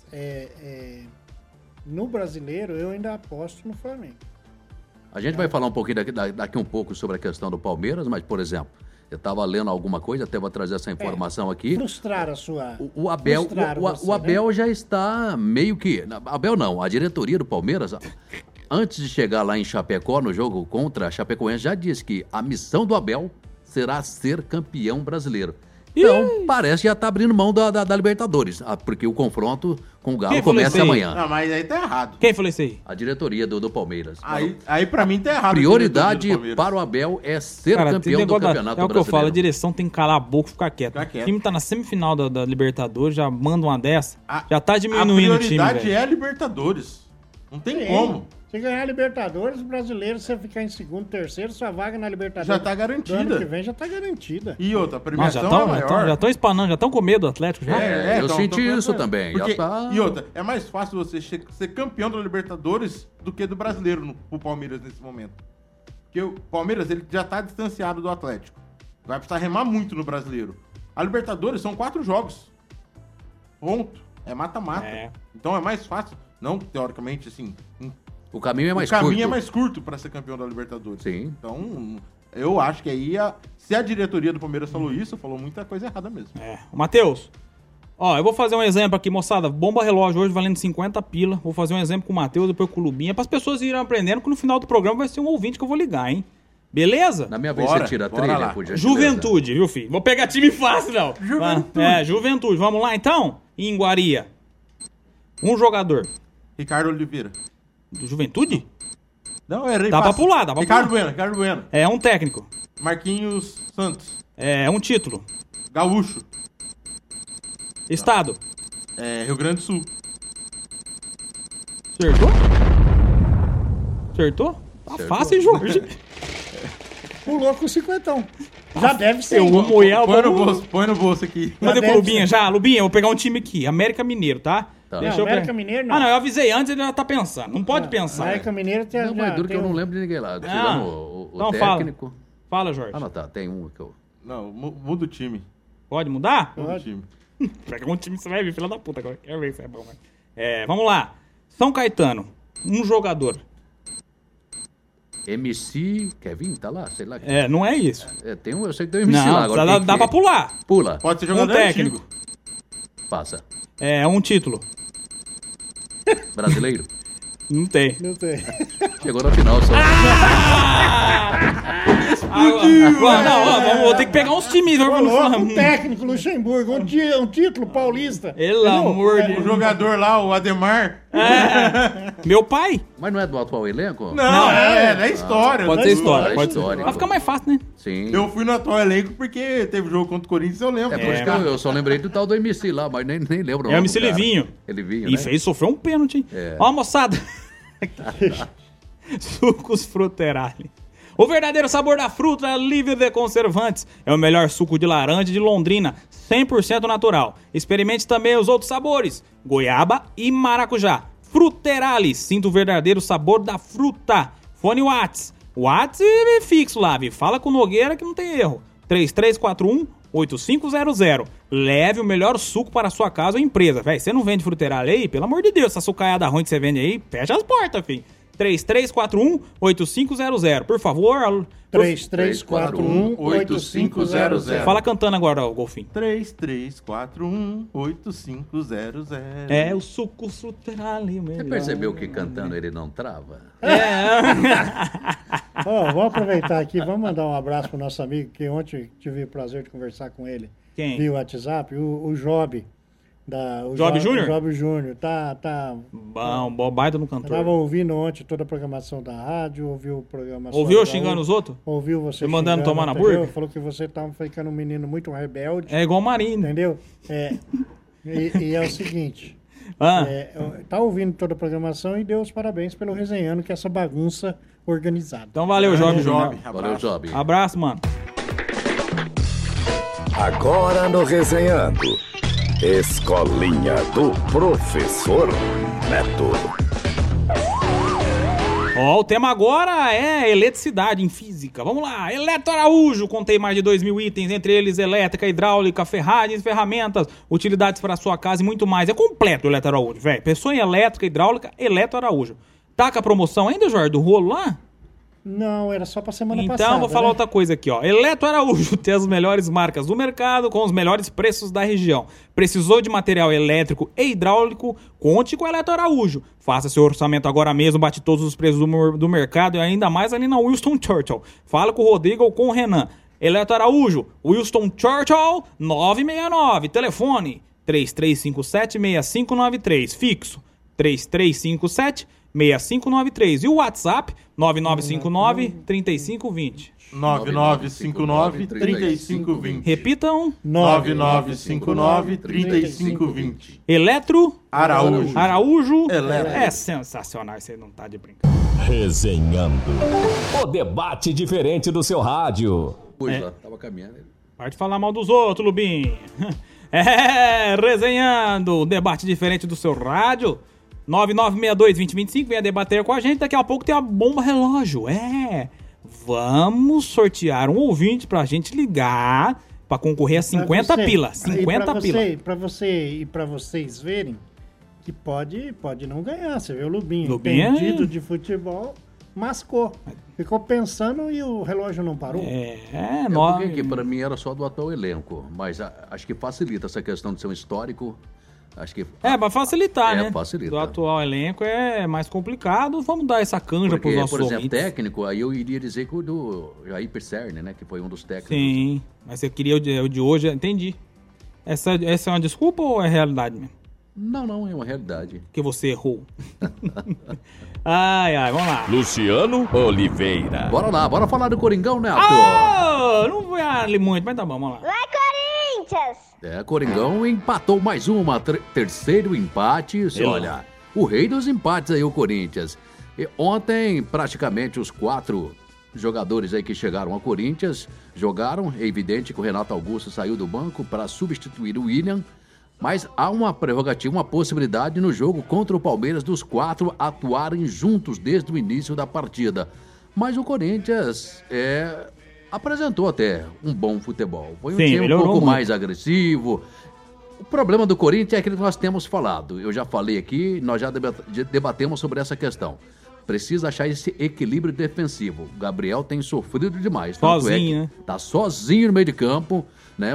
no brasileiro eu ainda aposto no Flamengo. A gente vai falar um pouquinho daqui um pouco sobre a questão do Palmeiras, mas, por exemplo, eu estava lendo alguma coisa, até vou trazer essa informação aqui. Frustrar a sua... O Abel, o Abel, né? Já está meio que... Abel não, a diretoria do Palmeiras, antes de chegar lá em Chapecó, no jogo contra a Chapecoense, já disse que a missão do Abel será ser campeão brasileiro. Então, parece que já tá abrindo mão da Libertadores, porque o confronto com o Galo começa amanhã. Não, mas aí tá errado. Quem falou isso aí? A diretoria do Palmeiras. Aí pra mim tá errado. Prioridade para o Abel é ser campeão do Campeonato Brasileiro. É o que eu falo, a direção tem que calar a boca e ficar quieto. O time tá na semifinal da Libertadores, já manda uma dessa, já tá diminuindo o time. A prioridade é a Libertadores. Não tem como. Se ganhar a Libertadores, o brasileiro, se você ficar em segundo, terceiro, sua vaga na Libertadores já tá garantida. Do ano que vem já tá garantida. E outra, a premiação é maior. Já estão espanando, já estão com medo do Atlético. Já. Eu senti isso também. Porque, e outra, é mais fácil você ser campeão da Libertadores do que do brasileiro pro Palmeiras nesse momento. Porque o Palmeiras ele já tá distanciado do Atlético. Vai precisar remar muito no brasileiro. A Libertadores são 4 jogos. Ponto. É mata-mata. Então é mais fácil. Não, teoricamente, assim... O caminho é mais curto. O caminho é mais curto para ser campeão da Libertadores. Sim. Então, eu acho que aí, se a diretoria do Palmeiras falou isso, falou muita coisa errada mesmo. Matheus, eu vou fazer um exemplo aqui, moçada. Bomba relógio hoje valendo 50 pila. Vou fazer um exemplo com o Matheus, depois com o Lubinha, para as pessoas irem aprendendo que no final do programa vai ser um ouvinte que eu vou ligar, hein? Beleza? Na minha vez Bora, você tira a bora trilha, lá. por gentileza. Juventude, viu, filho? Vou pegar time fácil, não. Juventude. Juventude. Vamos lá, então? Iguaria. Um jogador. Ricardo Oliveira. Do Juventude? Não, era Dá pra pular, dá pra Ricardo pular. Ricardo Bueno. É um técnico. Marquinhos Santos. É um título. Gaúcho. Estado. Rio Grande do Sul. Acertou? Acertou? Tá fácil, hein, Jorge? Pulou com 50. Já deve ser. Eu vou moer Põe no bolso aqui. Mandei pro Lubinha já. Lubinha, eu vou pegar um time aqui. América Mineiro, tá? Deixa eu América Mineiro não. Ah, não, eu avisei antes, ele já tá pensando. Não pode pensar. América Mineiro tem... Não, mas duro que eu não lembro de ninguém lá. Tirando o então técnico. Fala, Jorge. Ah, não, tá. Tem um que eu... Não, muda o time. Pode mudar? Muda o time. Pega um time, você vai ver, filha da puta agora. Quero ver se é bom, né? Vamos lá. São Caetano. Um jogador. MC Kevin, tá lá? Sei lá. Não é isso. Tem um, eu sei que tem um MC lá. Agora Dá pra pular. Pula. Pode ser jogador técnico. antigo. Passa. Um título. Brasileiro? Não tem. Não tem. Chegou na final só. Vou ter que pegar uns times. Um técnico, Luxemburgo, um título paulista. Pelo amor de Deus. O jogador lá, o Ademar. Meu pai. Mas não é do atual elenco? Não, é da história. Pode ser história. Pode ser. Vai ficar mais fácil, né? Sim. Eu fui no atual elenco porque teve jogo contra o Corinthians, eu lembro. Por isso que eu só lembrei do tal do MC lá, mas nem lembro. É o MC Livinho. Livinho, E fez sofrer um pênalti, hein? Ó, moçada. Sucos Fruterali. O verdadeiro sabor da fruta é livre de conservantes. É o melhor suco de laranja de Londrina, 100% natural. Experimente também os outros sabores, goiaba e maracujá. Fruterali, sinta o verdadeiro sabor da fruta. Fone Whats fixo lá, vi. Fala com o Nogueira que não tem erro. 3341-8500. Leve o melhor suco para a sua casa ou empresa. Véi, você não vende Fruterali aí? Pelo amor de Deus, essa sucaiada ruim que você vende aí, fecha as portas, filho. 3341-8500. Por favor. 3341-8500. Fala cantando agora, o Golfinho. 3341-8500. É o suco Fruterali. Você percebeu que cantando ele não trava? Vamos aproveitar aqui, vamos mandar um abraço pro nosso amigo, que ontem tive o prazer de conversar com ele. Quem? Via WhatsApp, o Job. Job Júnior? Job Júnior, tá... Bom, baita no cantor. Tava ouvindo ontem toda a programação da rádio, ouviu o programa... Ouviu xingando os outros? Ouviu você mandando tomar na burger? Falou que você tava ficando um menino muito rebelde. É igual o Marinho. Entendeu? E é o seguinte... tá ouvindo toda a programação e deu os parabéns pelo Resenhando, que é essa bagunça organizada. Então valeu, Job. Valeu, Job. Abraço, mano. Agora no Resenhando, Escolinha do Professor Neto. O tema agora é eletricidade em física. Vamos lá. Eleto Araújo. Contei mais de 2.000 itens, entre eles elétrica, hidráulica, ferragens, ferramentas, utilidades para a sua casa e muito mais. É completo o Eleto Araújo, velho. Pessoa em elétrica, hidráulica, Eleto Araújo. Tá com a promoção ainda, Jorge, do rolo lá? Não, era só pra semana passada. Então, vou falar outra coisa aqui, ó. Eleto Araújo tem as melhores marcas do mercado com os melhores preços da região. Precisou de material elétrico e hidráulico? Conte com a Eleto Araújo. Faça seu orçamento agora mesmo, bate todos os preços do mercado e ainda mais ali na Winston Churchill. Fala com o Rodrigo ou com o Renan. Eleto Araújo, Winston Churchill, 969. Telefone 3357-6593. Fixo 3357-6593. 6593. E o WhatsApp, 9959-3520. 9959-3520. Repitam. 9959-3520. Eletro Araújo. Araújo. Eletro. É sensacional, você não tá de brincadeira. Resenhando. O debate diferente do seu rádio. Pois lá, tava caminhando. Pode falar mal dos outros, Lubim. Resenhando. O debate diferente do seu rádio. 9962-2025, venha debater com a gente. Daqui a pouco tem a bomba relógio. Vamos sortear um ouvinte pra gente ligar pra concorrer a 50 pila. 50 pila. Pra vocês verem que pode não ganhar. Você vê o Lubinho, Lubinho entendido de futebol, mascou. Ficou pensando e o relógio não parou. Porque pra mim era só do atual elenco. Mas acho que facilita essa questão de ser um histórico. Acho que... Pra facilitar, né? Facilita. Do atual elenco é mais complicado. Vamos dar essa canja pros nossos por exemplo, ouvintes. técnico, aí eu iria dizer que o do Jair Pisserni, né? Que foi um dos técnicos. Sim, mas você queria o de hoje, entendi. Essa é uma desculpa ou é realidade mesmo? Não, é uma realidade. Que você errou. Ai, vamos lá. Luciano Oliveira. Bora lá, bora falar do Coringão, Neto. Não vou ali muito, mas tá bom, vamos lá. Vai, Corinthians! Coringão empatou mais uma, terceiro empate. Olha, o rei dos empates aí, o Corinthians. E ontem, praticamente, os 4 jogadores aí que chegaram ao Corinthians jogaram. É evidente que o Renato Augusto saiu do banco para substituir o William. Mas há uma prerrogativa, uma possibilidade no jogo contra o Palmeiras dos 4 atuarem juntos desde o início da partida. Mas o Corinthians apresentou até um bom futebol. Foi um time um pouco mais agressivo. O problema do Corinthians é aquilo que nós temos falado. Eu já falei aqui, nós já debatemos sobre essa questão. Precisa achar esse equilíbrio defensivo. O Gabriel tem sofrido demais. Sozinho, né? Tá sozinho no meio de campo, né?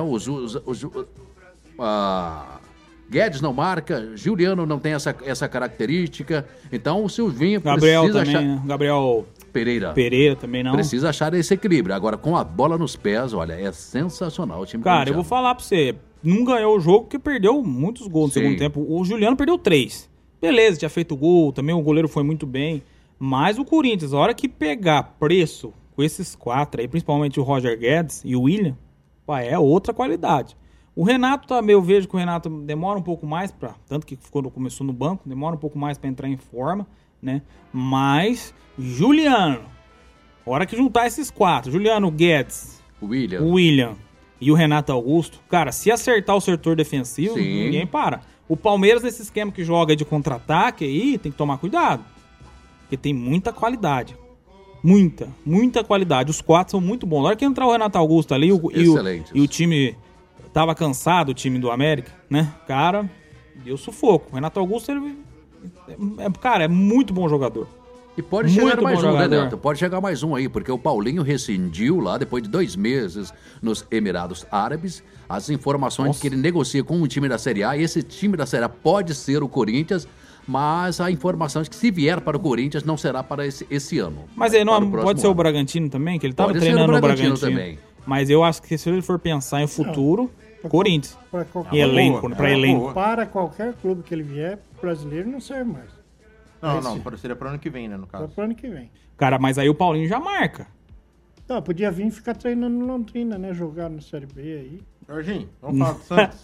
Guedes não marca, Juliano não tem essa característica. Então o Silvinho precisa achar... Gabriel Pereira também não. Precisa achar esse equilíbrio. Agora, com a bola nos pés, olha, é sensacional o time. Cara, eu vou falar pra você, não ganhou o jogo porque perdeu muitos gols no segundo tempo. O Juliano perdeu 3. Beleza, tinha feito gol, também o goleiro foi muito bem. Mas o Corinthians, a hora que pegar preço com esses 4 aí, principalmente o Roger Guedes e o William, é outra qualidade. O Renato também, eu vejo que o Renato demora um pouco mais tanto que quando começou no banco, demora um pouco mais para entrar em forma, né? Mas Juliano, a hora que juntar esses 4, Juliano, Guedes, o William e o Renato Augusto, cara, se acertar o setor defensivo, ninguém para. O Palmeiras, nesse esquema que joga de contra-ataque aí, tem que tomar cuidado, porque tem muita qualidade. Muita qualidade. Os 4 são muito bons. Na hora que entrar o Renato Augusto ali e o time... Tava cansado o time do América, né? Cara, deu sufoco. O Renato Augusto, é muito bom jogador. E pode chegar mais um, né, Neto? Pode chegar mais um aí, porque o Paulinho rescindiu lá, depois de 2 meses nos Emirados Árabes. As informações que ele negocia com um time da Série A, e esse time da Série A pode ser o Corinthians, mas há informações que se vier para o Corinthians não será para esse ano. Mas aí não pode ser o Bragantino também, que ele estava treinando no Bragantino também. Mas eu acho que se ele for pensar em futuro, Corinthians. Elenco. Para qualquer clube que ele vier, brasileiro não serve mais. Seria para o ano que vem, né, no caso. Para o ano que vem. Cara, mas aí o Paulinho já marca. Não, podia vir e ficar treinando no Londrina, né? Jogar no Série B aí. Jorginho, vamos falar do Santos.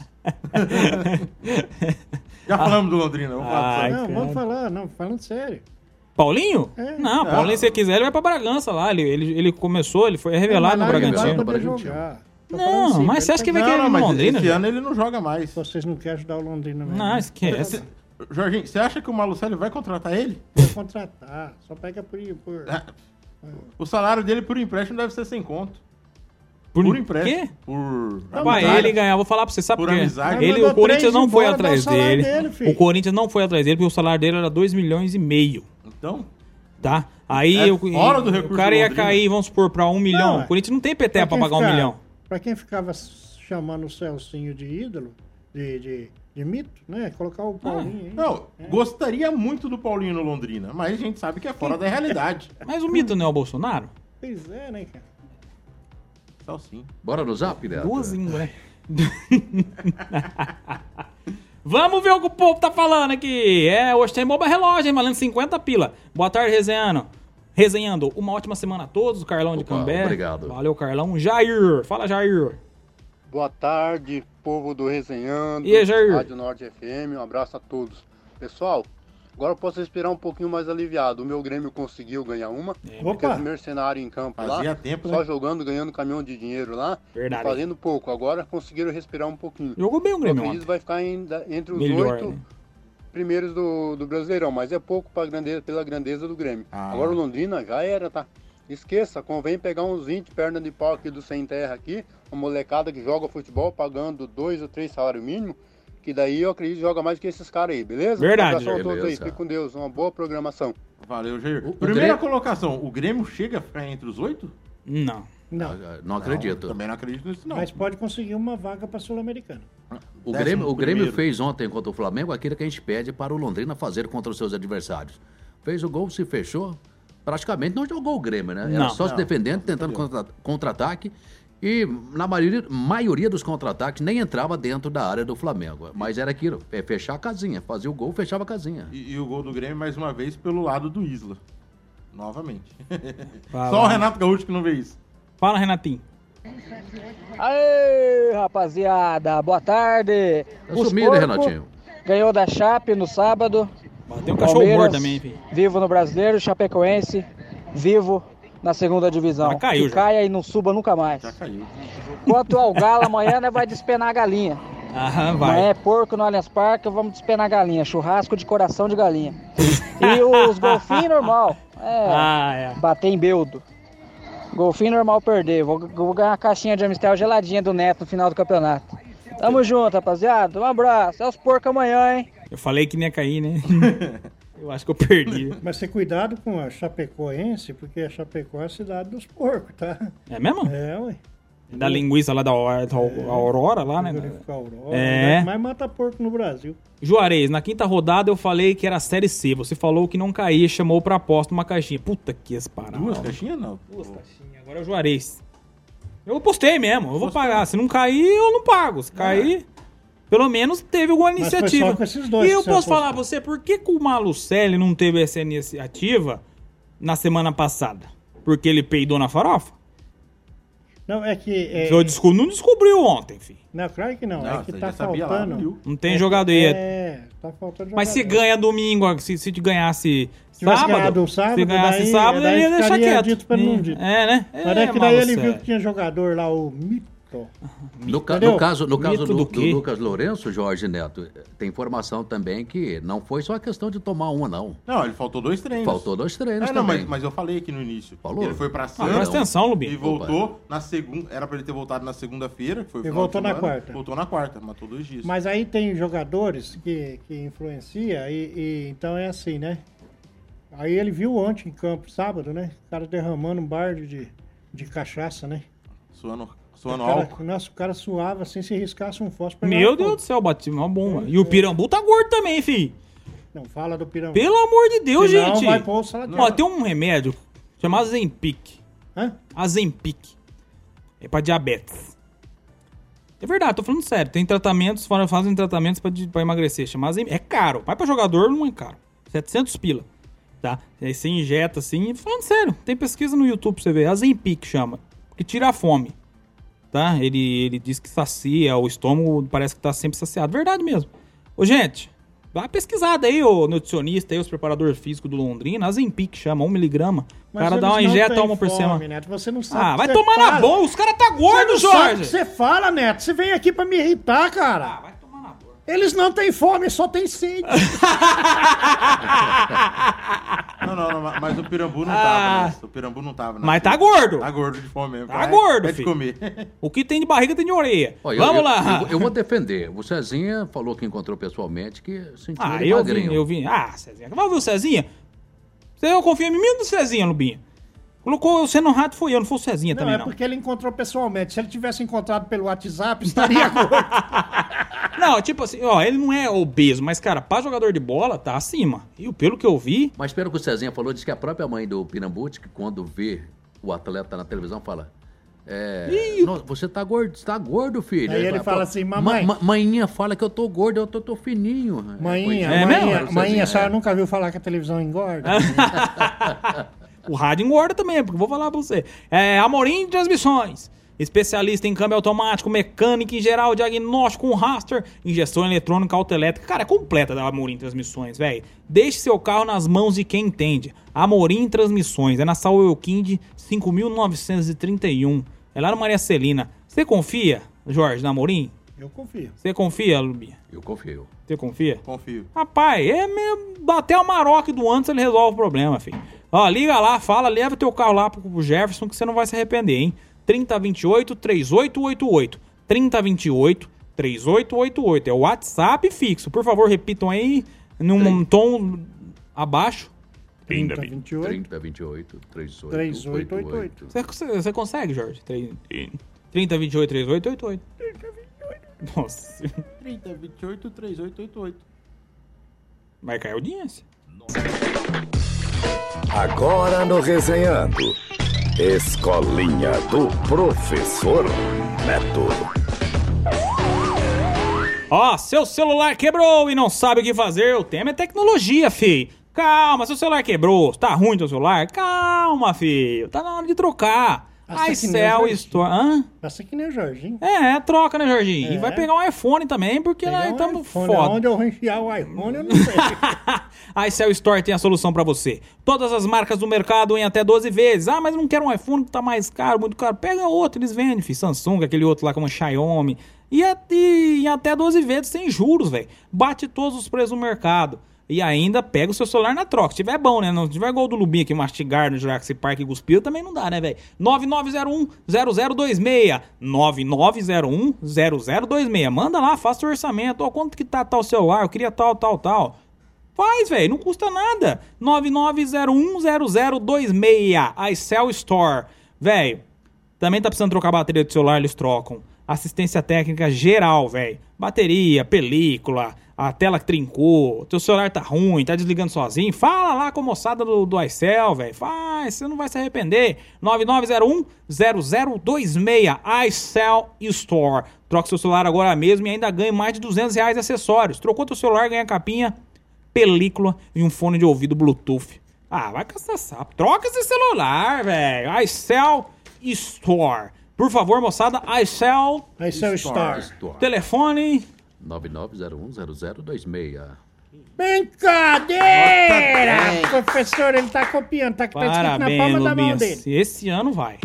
Já falamos do Londrina, vamos falar do Santos. Não, vamos falar, falando sério. Paulinho? Não, Paulinho, se quiser, ele vai pra Bragança lá. Ele começou, ele foi revelado no Bragantino. Não, mas você acha que vai querer no Londrina? Esse ano ele não joga mais. Vocês não querem ajudar o Londrina mesmo. Não, esquece. Jorginho, você acha que o Malucelli vai contratar ele? Vai contratar, só pega por... O salário dele por empréstimo deve ser sem conto. Por empréstimo. Quê? Por ele ganhar, vou falar pra você, sabe por quê? Amizade. O Corinthians não foi atrás dele. O Corinthians não foi atrás dele porque o salário dele era 2,5 milhões. Então? Tá? Aí o cara ia cair, vamos supor, pra 1 milhão. O Corinthians não tem PT pra pagar 1 milhão. Pra quem ficava chamando o Celcinho de ídolo, de mito, né? Colocar o Paulinho aí. Não, gostaria muito do Paulinho no Londrina, mas a gente sabe que é fora da realidade. Mas o mito não é o Bolsonaro? Pois é, né, cara? Celcinho. Bora no Zap, né? Duazinho, né? Vamos ver o que o povo tá falando aqui. Hoje tem bomba relógio, hein? Valendo 50 pila. Boa tarde, resenhando. Uma ótima semana a todos. O Carlão de Cambé. Obrigado. Valeu, Carlão. Jair. Fala, Jair. Boa tarde, povo do Resenhando. E aí, Jair? Rádio Norte FM. Um abraço a todos. Pessoal, agora eu posso respirar um pouquinho mais aliviado. O meu Grêmio conseguiu ganhar uma. Porque os mercenários em campo fazia lá, tempo, só né? jogando, ganhando caminhão de dinheiro lá. Verdade. Fazendo pouco. Agora conseguiram respirar um pouquinho. Jogou bem o Grêmio. O acredito vai ficar entre os melhor, 8 né? primeiros do Brasileirão, mas é pouco pela grandeza do Grêmio. Agora o Londrina já era, tá? Esqueça, convém pegar uns 20 pernas de pau aqui do Sem Terra aqui, uma molecada que joga futebol pagando 2 ou 3 salários mínimos, que daí eu acredito que joga mais que esses caras aí, beleza? Verdade. Um abraço a todos aí, fique com Deus, uma boa programação. Valeu, Jair. Primeira colocação, o Grêmio chega a ficar entre os 8? Não. Não acredito. Também não acredito nisso, não. Mas pode conseguir uma vaga pra Sul-Americana. O Grêmio fez ontem contra o Flamengo aquilo que a gente pede para o Londrina fazer contra os seus adversários. Fez o gol, se fechou, praticamente não jogou o Grêmio, né? Era só se defendendo, tentando contra-ataque. E na maioria dos contra-ataques nem entrava dentro da área do Flamengo. Mas era aquilo, fechar a casinha. Fazia o gol, fechava a casinha. E o gol do Grêmio, mais uma vez, pelo lado do Isla. Novamente. Só o Renato Gaúcho que não vê isso. Fala, Renatinho. Aê, rapaziada, boa tarde. Tá sumido, Renatinho. Ganhou da Chape no sábado. Tem um cachorro morto também, filho. Vivo no Brasileiro, Chapecoense, vivo na segunda divisão. Já caiu, que caia e não suba nunca mais. Já caiu. Quanto ao Galo, amanhã né, vai despenar a galinha. Vai. Amanhã é porco no Allianz Parque, vamos despenar a galinha. Churrasco de coração de galinha. E os golfinhos normal. Bater em beldo. Golfinho normal perder. Vou ganhar uma caixinha de Amistel geladinha do Neto no final do campeonato. Tamo junto, rapaziada. Um abraço. É os porcos amanhã, hein? Eu falei que nem ia cair, né? Eu acho que eu perdi. Mas ter cuidado com a Chapecoense, porque a Chapecó é a cidade dos porcos, tá? É mesmo? É, ué. Da linguiça lá da Aurora, lá, né? Aurora, mas mata porco no Brasil. Juarez, na quinta rodada eu falei que era a Série C. Você falou que não caía, chamou pra aposta uma caixinha. Puta que paradas. Duas caixinhas, não? Duas caixinhas. Agora é o Juarez. Eu postei mesmo, eu vou pagar. Se não cair, eu não pago. Se cair, pelo menos teve alguma iniciativa. Mas foi só com esses dois e eu posso falar pra você, por que o Malucelli não teve essa iniciativa na semana passada? Porque ele peidou na farofa? Não, é que... Não descobriu ontem, filho. Não, claro que não. É que tá faltando... Não tem jogador. Tá faltando jogador. Mas se ganha domingo, se ganhasse sábado... Se ganhasse sábado, ele ia deixar quieto. Dito pra não dito. Né? Mas é que daí ele viu que tinha jogador lá, o Mito. No caso do Lucas Lourenço, Jorge Neto, tem informação também que não foi só a questão de tomar uma, não. Não, ele faltou 2 treinos. Faltou 2 treinos também. Não, mas eu falei aqui no início. Falou? Ele foi pra Santos. Presta atenção, Lubinho. E voltou na segunda. Era pra ele ter voltado na segunda-feira, que foi o final voltou de semana. Na quarta. Voltou na quarta, matou 2 dias. Mas aí tem jogadores que influencia e então é assim, né? Aí ele viu ontem em campo, sábado, né? O cara derramando um barde de cachaça, né? Suando álcool. Nossa, o cara suava assim, se riscasse um fósforo. Meu Deus do céu, bati uma bomba. E o Pirambu tá gordo também, filho. Não fala do Pirambu. Pelo amor de Deus, senão gente. Vai pôr o salário. Ó, tem um remédio chamado Azempic. Azempic. É pra diabetes. É verdade, tô falando sério. Tem tratamentos, fazem tratamentos pra emagrecer. Chama Azempic. É caro. Mas pra jogador não é caro. 700 pila. Tá? Aí você injeta assim. Falando sério, tem pesquisa no YouTube pra você ver. Azempic chama. Que tira a fome. Tá? Ele diz que sacia, o estômago parece que tá sempre saciado. Verdade mesmo. Ô, gente, dá uma pesquisada aí, o nutricionista aí, os preparadores físicos do Londrina, Azempic chama, 1 miligrama. O cara dá uma injeta uma por semana. Neto, você não sabe. Vai tomar na boa, os caras tá gordo, Jorge. Sabe o que você fala, Neto? Você vem aqui pra me irritar, cara. Vai tomar na boa. Eles não têm fome, só têm sede. Não, mas o Pirambu não tava nessa. O Pirambu não tava nessa. Mas tá gordo. Tá gordo de fome mesmo. Tá gordo, filho. Comer. O que tem de barriga tem de orelha. Olha, vamos lá. Eu vou defender. O Cezinha falou que encontrou pessoalmente que sentiu ele magrinho. Eu vi. Cezinha. Vamos ver o Cezinha? Eu confio em mim mesmo do Cezinha, Lubinha. Colocou você no rato, foi eu, não foi o Cezinha também, não. É porque ele encontrou pessoalmente. Se ele tivesse encontrado pelo WhatsApp, estaria gordo. Não, tipo assim, ele não é obeso, mas, cara, pra jogador de bola, tá acima. E pelo que eu vi... Mas pelo que o Cezinha falou, diz que a própria mãe do Pirambuti, que quando vê o atleta na televisão, fala... você tá gordo, filho. Aí ele fala assim, mamãe... Mainha fala que eu tô gordo, eu tô fininho. Mainha, a senhora nunca viu falar que a televisão engorda? O rádio engorda também, porque vou falar pra você. Amorim Transmissões. Especialista em câmbio automático, mecânica em geral, diagnóstico com raster, injeção eletrônica autoelétrica. Cara, é completa da Amorim Transmissões, velho. Deixe seu carro nas mãos de quem entende. Amorim Transmissões. É na Saúl Euquinde, 5.931. É lá no Maria Celina. Você confia, Jorge, na Amorim? Eu confio. Você confia, Lubinha? Eu confio. Você confia? Confio. Rapaz, mesmo bater o Maroc do antes, ele resolve o problema, filho. Liga lá, leva teu carro lá pro Jefferson que você não vai se arrepender, hein? 3028-3888. 3028-3888. É o WhatsApp fixo. Por favor, repitam aí num tom abaixo. 3028-3888. Você consegue, Jorge? 3028-3888. Nossa. 3028-3888. Vai cair a audiência. Agora no Resenhando, Escolinha do Professor Neto. Ó, seu celular quebrou e não sabe o que fazer, o tema é tecnologia, fi. Calma, seu celular quebrou, tá ruim teu celular? Calma, filho, tá na hora de trocar. iCell Store. Hã? Passa que nem o Jorginho. Troca, né, Jorginho? E vai pegar um iPhone também, porque nós estamos foda. Onde eu vou enfiar o iPhone, eu não sei. A iCell Store tem a solução pra você. Todas as marcas do mercado em até 12 vezes. Ah, mas não quero um iPhone que tá mais caro, muito caro. Pega outro, eles vendem, filho. Samsung, aquele outro lá como Xiaomi. E em até 12 vezes sem juros, velho. Bate todos os preços do mercado. E ainda pega o seu celular na troca. Se tiver bom, né? Não tiver igual do Lubinha aqui, mastigar no Jurassic Park e cuspir, também não dá, né, velho? 9901-0026. 9901-0026. Manda lá, faça o orçamento. Ó, quanto que tá tal celular? Eu queria tal. Faz, velho. Não custa nada. 9901-0026. iCell Store. Velho, também tá precisando trocar a bateria do celular, eles trocam. Assistência técnica geral, velho. Bateria, película, a tela que trincou, teu celular tá ruim, tá desligando sozinho. Fala lá com a moçada do iCell, velho. Faz, você não vai se arrepender. 9901-0026, iCell Store. Troca seu celular agora mesmo e ainda ganha mais de R$200 de acessórios. Trocou teu celular, ganha capinha, película e um fone de ouvido Bluetooth. Ah, vai caçar sapo. Troca esse celular, velho. iCell Store. Por favor, moçada, iCell Store. Telefone 9901-0026. Brincadeira! Professor, ele tá copiando, tá escrito na palma da mão dele. Esse ano vai.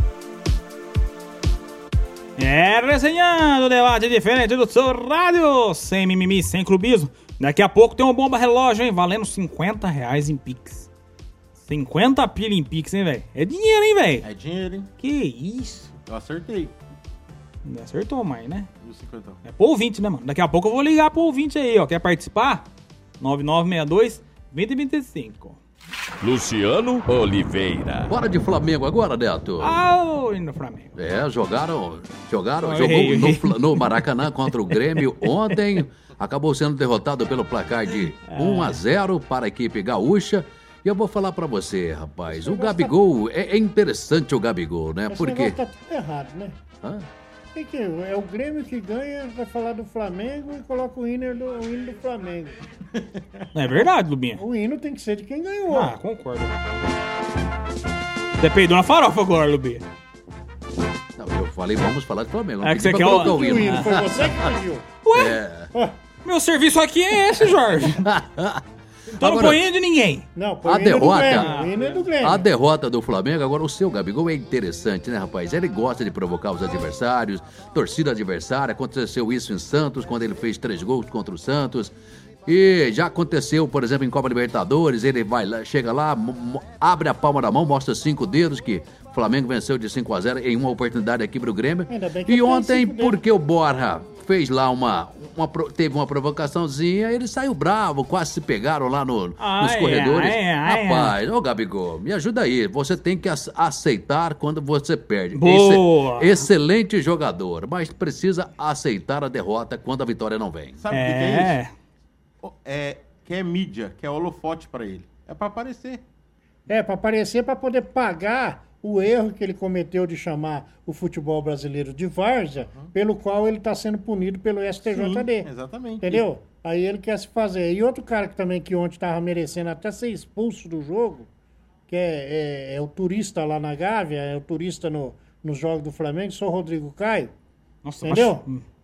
Resenhando o debate diferente do seu rádio. Sem mimimi, sem clubismo. Daqui a pouco tem uma bomba relógio, hein? Valendo R$50 em Pix. 50 pila em Pix, hein, velho? É dinheiro, hein, velho? É dinheiro, hein? Que isso? Eu acertei. Não acertou mais, né? 50. É pro ouvinte, né, mano? Daqui a pouco eu vou ligar pro ouvinte aí, ó. Quer participar? 9962-2025. Luciano Oliveira. Bora de Flamengo agora, Neto. No Flamengo. Jogou no Maracanã contra o Grêmio ontem. Acabou sendo derrotado pelo placar de 1-0 para a equipe gaúcha. E eu vou falar pra você, rapaz, o Gabigol, é interessante o Gabigol, né? Porque tá tudo errado, né? É o Grêmio que ganha, vai falar do Flamengo e coloca o hino do Flamengo. Não é verdade, Lubinha? O hino tem que ser de quem ganhou. Concordo. Você peidou na farofa agora, Lubinha. Não, eu falei, vamos falar de Flamengo. É que você quer o hino. Foi você que pediu. Ué, meu serviço aqui é esse, Jorge. Então não põe de ninguém. Não, põe o hino do Grêmio. A derrota do Flamengo, agora o seu Gabigol é interessante, né, rapaz? Ele gosta de provocar os adversários, torcida adversária. Aconteceu isso em Santos, quando ele fez 3 gols contra o Santos. E já aconteceu, por exemplo, em Copa Libertadores, ele vai lá, chega lá, abre a palma da mão, mostra 5 dedos que o Flamengo venceu de 5-0 em uma oportunidade aqui pro Grêmio. E ontem, porque o Borja fez lá teve uma provocaçãozinha, ele saiu bravo, quase se pegaram lá nos corredores. Rapaz, ô Gabigol, me ajuda aí, você tem que aceitar quando você perde. Boa. Excelente jogador, mas precisa aceitar a derrota quando a vitória não vem. Sabe o que é isso? Que é mídia, que é holofote pra ele. É pra aparecer. Pra aparecer, pra poder pagar o erro que ele cometeu de chamar o futebol brasileiro de várzea, pelo qual ele está sendo punido pelo STJD. Sim, exatamente. Entendeu? Aí ele quer se fazer. E outro cara que ontem estava merecendo até ser expulso do jogo, que é o turista lá na Gávea, é o turista nos jogos do Flamengo, sou o Rodrigo Caio. Nossa, entendeu?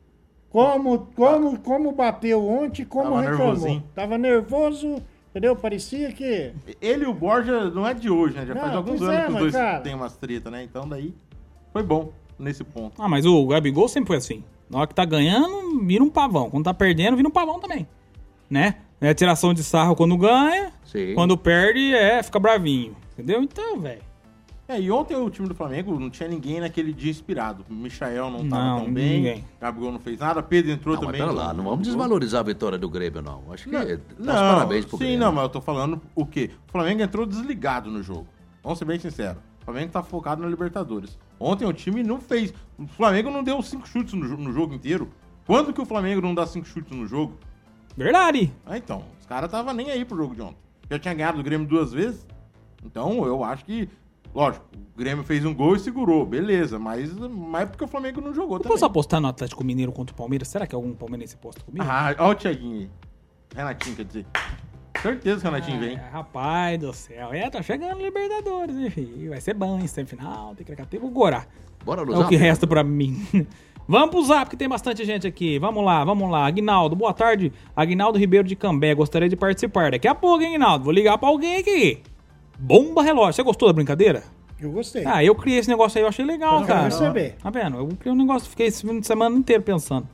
Como bateu ontem, como reclamou. Tava nervoso. Entendeu? Parecia que... Ele e o Borja não é de hoje, né? Já faz alguns anos que os dois têm umas treta, né? Então daí foi bom nesse ponto. Mas o Gabigol sempre foi assim. Na hora que tá ganhando, vira um pavão. Quando tá perdendo, vira um pavão também. Né? É tiração de sarro quando ganha. Sim. Quando perde, fica bravinho. Entendeu? Então, velho. E ontem o time do Flamengo não tinha ninguém naquele dia inspirado. O Michael não tava tão bem. Ninguém. Gabigol não fez nada. Pedro entrou também. Mas pera lá, não vamos desvalorizar a vitória do Grêmio, não. Acho que parabéns pro Grêmio. Sim, não, mas eu tô falando o quê? O Flamengo entrou desligado no jogo. Vamos ser bem sinceros. O Flamengo tá focado na Libertadores. Ontem o time não fez... O Flamengo não deu 5 chutes no jogo inteiro. Quando que o Flamengo não dá 5 chutes no jogo? Verdade. Então, os caras estavam nem aí pro jogo de ontem. Já tinha ganhado o Grêmio 2 vezes. Então, eu acho que, lógico, o Grêmio fez um gol e segurou, beleza. Mas porque o Flamengo não jogou também. Posso apostar no Atlético Mineiro contra o Palmeiras? Será que algum palmeirense aposta comigo? Olha o Thiaguinho aí. Renatinho, quer dizer. Certeza que o Renatinho vem. Rapaz do céu. Tá chegando Libertadores, hein, filho? Vai ser bom, hein? Semifinal, tem que o Gorá. Bora no É o que resta pra mim. Vamos pro Zap, que tem bastante gente aqui. Vamos lá. Aguinaldo, boa tarde. Aguinaldo Ribeiro de Cambé, gostaria de participar. Daqui a pouco, hein, Aguinaldo? Vou ligar pra alguém aqui. Bomba relógio. Você gostou da brincadeira? Eu gostei. Eu criei esse negócio aí, eu achei legal, eu cara. Receber. Tá vendo? Eu criei um negócio, fiquei esse fim de semana inteiro pensando.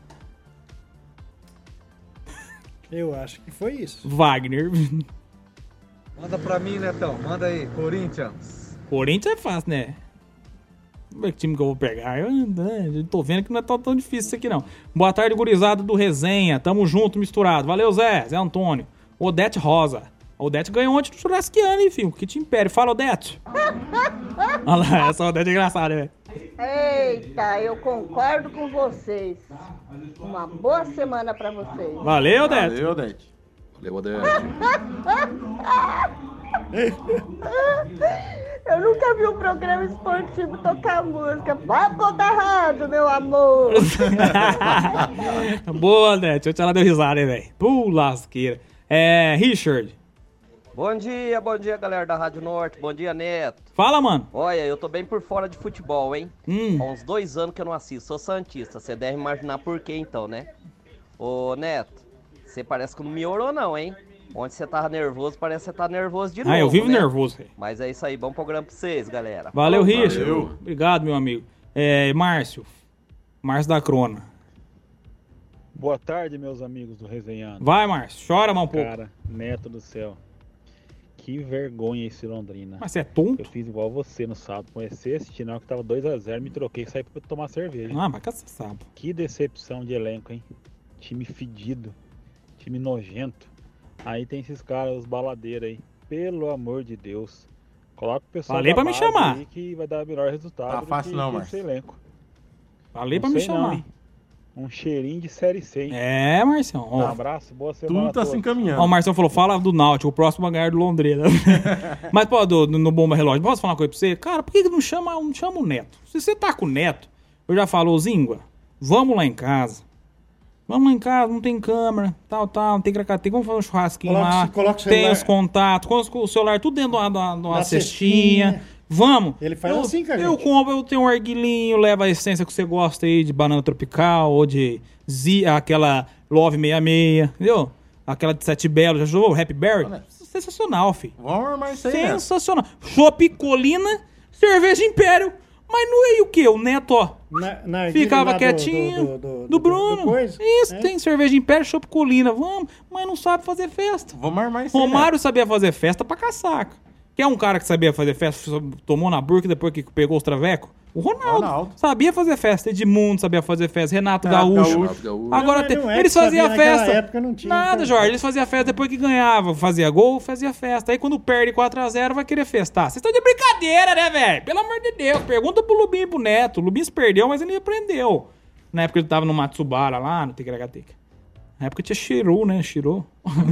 Eu acho que foi isso. Wagner. Manda pra mim, Netão. Manda aí, Corinthians. Corinthians é fácil, né? Vamos ver que time que eu vou pegar. Eu tô vendo que não é tão difícil isso aqui, não. Boa tarde, gurizada do Resenha. Tamo junto, misturado. Valeu, Zé Antônio. Odete Rosa. A Odete ganhou ontem do Churrasquiano, hein, filho? Que te império. Fala, Odete. Olha lá, essa Odete é engraçada, velho. Eita, eu concordo com vocês. Uma boa semana pra vocês. Valeu, Odete. Valeu, Odete. Valeu, Odete. Eu nunca vi um programa esportivo tocar música. Vai botar rádio, meu amor. Boa, Odete. Eu te ela deu risada, hein, velho. Lasqueira. Richard. Bom dia, galera da Rádio Norte. Bom dia, Neto. Fala, mano. Olha, eu tô bem por fora de futebol, hein? Há uns 2 anos que eu não assisto. Sou santista. Você deve imaginar por quê, então, né? Ô, Neto, você parece que não me orou, não, hein? Onde você tava nervoso, parece que você tá nervoso de novo. Eu vivo né? nervoso, velho. Mas é isso aí. Bom programa pra vocês, galera. Valeu, Richard. Obrigado, meu amigo. Márcio da Crona. Boa tarde, meus amigos do Resenhando. Vai, Márcio. Chora mais um pouco. Cara, Neto do céu. Que vergonha esse Londrina. Mas você é tonto? Eu fiz igual você no sábado. Comecei a assistir, na hora que tava 2-0, me troquei e saí pra tomar cerveja. Mas que você sabe. Que decepção de elenco, hein? Time fedido. Time nojento. Aí tem esses caras, os baladeiros aí. Pelo amor de Deus. Coloca o pessoal Falei pra me chamar. Aí que vai dar melhor resultado. Tá fácil não, esse elenco. Falei pra me chamar. Não, um cheirinho de Série C, hein? Marcião. Um abraço, boa semana. Tudo tá se encaminhando. O Marcião falou, fala do Náutico, o próximo a ganhar do Londrina. Mas, pô, no Bomba Relógio, posso falar uma coisa pra você? Cara, por que não chama o Neto? Se você tá com o Neto, eu já falo, Zingua, vamos lá em casa. Não tem câmera, tal, não tem cracate, vamos fazer um churrasquinho lá. Tem os contatos, com o celular tudo dentro de uma cestinha. Vamos. Ele faz assim, cara. Eu compro, eu tenho um arguilhinho, leva a essência que você gosta aí de banana tropical ou de aquela Love 66, entendeu? Aquela de Sete Belo, já jogou? Happy Berry? Sensacional, filho. Vamos armar isso aí, né? Sensacional. Chopp Colina, cerveja Império. Mas não é o quê? O Neto, ó. Ficava quietinho. Do Bruno. Isso, tem cerveja Império, Chopp Colina. Vamos, mas não sabe fazer festa. Vamos armar isso aí. Romário sabia fazer festa pra caçaca. Quer um cara que sabia fazer festa, tomou na burca depois que pegou os travecos? O Ronaldo. Sabia fazer festa. Edmundo sabia fazer festa. Renato Gaúcho. Agora, eles faziam festa. Época não tinha nada, Jorge. Eles faziam festa depois que ganhava. Fazia gol, fazia festa. Aí quando perde 4-0, vai querer festar. Vocês estão de brincadeira, né, velho? Pelo amor de Deus. Pergunta pro Lubinho e pro Neto. O Lubinho se perdeu, mas ele aprendeu. Na época ele tava no Matsubara lá, no Ticaracateca. Na época tinha Shiru, né? Shiru.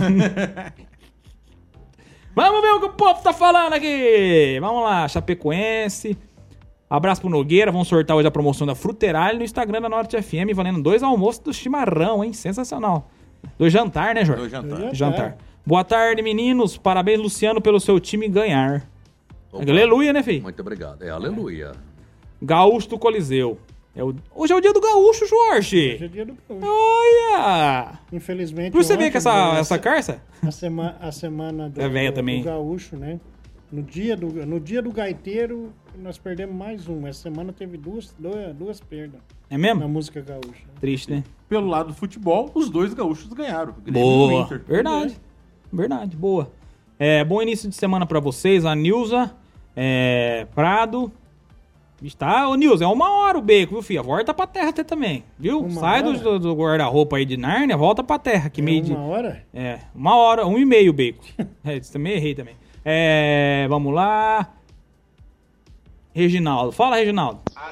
Vamos ver o que o povo tá falando aqui. Vamos lá, Chapecoense. Abraço pro Nogueira. Vamos sortar hoje a promoção da Fruteralha no Instagram da Norte FM, valendo 2 almoços do chimarrão, hein? Sensacional. 2 jantar, né, Jorge? 2 jantar. Boa tarde, meninos. Parabéns, Luciano, pelo seu time ganhar. Opa. Aleluia, né, filho? Muito obrigado. Aleluia. Gaúcho do Coliseu. Hoje é o dia do gaúcho, Jorge. Hoje é o dia do gaúcho. Olha! Infelizmente. Por você ver que essa carça? A semana do gaúcho, né? No dia do gaiteiro, nós perdemos mais um. Essa semana teve duas perdas. É mesmo? Na música gaúcha. Triste, né? Pelo lado do futebol, os 2 gaúchos ganharam. Boa. Verdade, boa. Bom início de semana pra vocês. A Nilza, Prado. Tá, ô Nilza, é 1 hora o beco, viu, filho? Volta pra terra até também, viu? Sai do guarda-roupa aí de Nárnia, volta pra terra. Que meio 1 hora? 1 hora, 1h30 o beco. Também errei também. Vamos lá. Reginaldo. Fala, Reginaldo.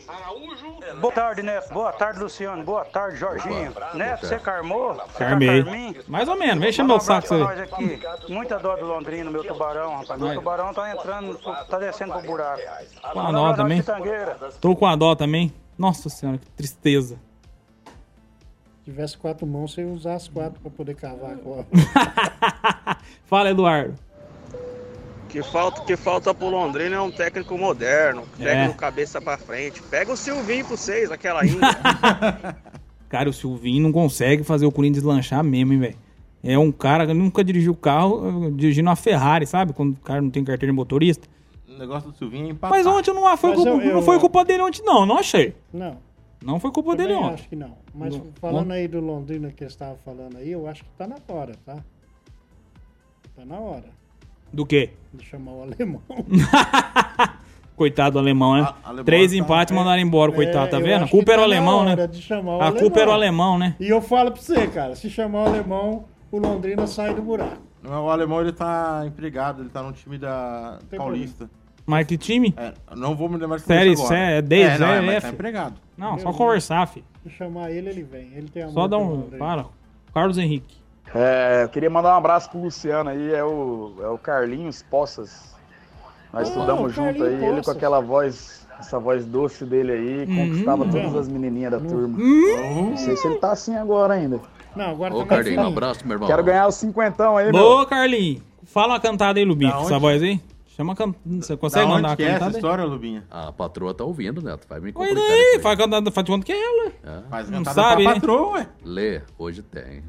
Boa tarde, Neto. Boa tarde, Luciano. Boa tarde, Jorginho. Neto, você carmou? Carmei. Mais ou menos. Vem chamar o saco aí. Aqui. Muita dó do Londrina, meu tubarão, rapaz. Meu tubarão tá entrando, tá descendo pro buraco. Com a dó também. Tô com a dó também. Nossa senhora, que tristeza. Se tivesse 4 mãos, você ia usar as 4 pra poder cavar agora. Fala, Eduardo. Que falta pro Londrina é um técnico moderno, técnico cabeça pra frente. Pega o Silvinho pra vocês, aquela ainda. Cara, o Silvinho não consegue fazer o Corinthians deslanchar mesmo, hein, velho. É um cara que nunca dirigiu carro dirigindo uma Ferrari, sabe? Quando o cara não tem carteira de motorista. O negócio do Silvinho é empatar. Mas ontem não foi culpa dele ontem, não achei. Não foi culpa dele ontem. Eu acho que não. Mas falando aí do Londrina que você estava falando aí, eu acho que tá na hora, tá? Tá na hora. Do quê? De chamar o alemão. Coitado do alemão, né? 3 empates mandaram embora, coitado, tá vendo? A culpa era o alemão, né? A culpa era o alemão, né? E eu falo pra você, cara, se chamar o alemão, o Londrina sai do buraco. Não, o alemão, ele tá empregado, ele tá no time da Paulista. Mas que time? Não vou me lembrar de série agora. É 10, mas tá empregado. Não, só conversar, filho. Se chamar ele vem. Ele tem amor. Só dá para. Carlos Henrique. Eu queria mandar um abraço pro Luciano aí, é o Carlinhos Poças. Nós estudamos junto aí, ele com aquela voz, essa voz doce dele aí, conquistava todas as menininhas da turma. Não sei se ele tá assim agora ainda. Não, agora tá. Ô, Carlinhos, um abraço, meu irmão. Quero ganhar os 50 aí, meu. Ô, Carlinhos, fala uma cantada aí, Lubinho, com essa voz aí. Chama você consegue mandar uma cantada? Essa história, Lubinha? A patroa tá ouvindo, Neto. Vai me complicar. Olha aí, faz cantada, faz de quanto que é ela. Faz não cantada sabe, pra né? patroa, ué. Lê, hoje tem.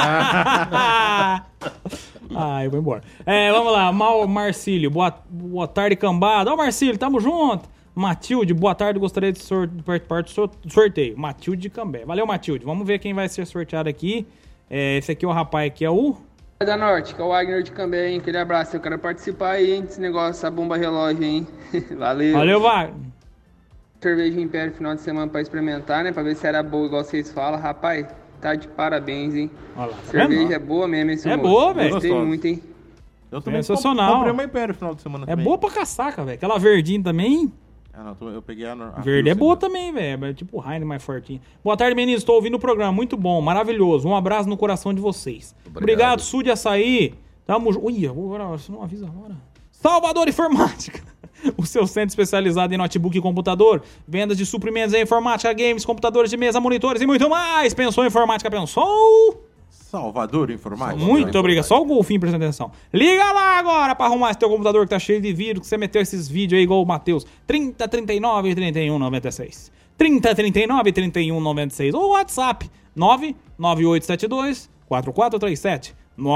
Eu vou embora. Vamos lá, Marcílio, boa tarde, cambada. Ó, Marcílio, tamo junto. Matilde, boa tarde, gostaria de participar do sorteio. Matilde de Cambé. Valeu, Matilde. Vamos ver quem vai ser sorteado aqui. Esse aqui é o rapaz que é o... Da Norte, que é o Wagner de Cambé, hein? Aquele abraço, eu quero participar aí, hein, desse negócio, essa bomba relógio, hein? Valeu. Valeu, Wagner. Cerveja Império final de semana pra experimentar, né? Pra ver se era boa, igual vocês falam. Rapaz, tá de parabéns, hein? Olha lá, cerveja é boa mesmo, esse moço. Boa, velho. Gostei muito, hein? Eu também sensacional. Comprei uma Império final de semana também. É boa pra caçaca, velho. Aquela verdinha também. Eu peguei a verde é boa também, velho. É tipo Heineken mais fortinho. Boa tarde, meninos. Estou ouvindo o programa. Muito bom, maravilhoso. Um abraço no coração de vocês. Obrigado, Sul de Açaí. Tamo junto. Você não avisa agora. Salvador Informática. O seu centro especializado em notebook e computador. Vendas de suprimentos em informática, games, computadores de mesa, monitores e muito mais. Pensou em informática? Pensou? Salvador Informática. Muito obrigado. Só o golfinho prestando atenção. Liga lá agora pra arrumar esse teu computador que tá cheio de vírus, que você meteu esses vídeos aí igual o Matheus. 3039 3196. 3039 3196. Ou WhatsApp 99872 4437.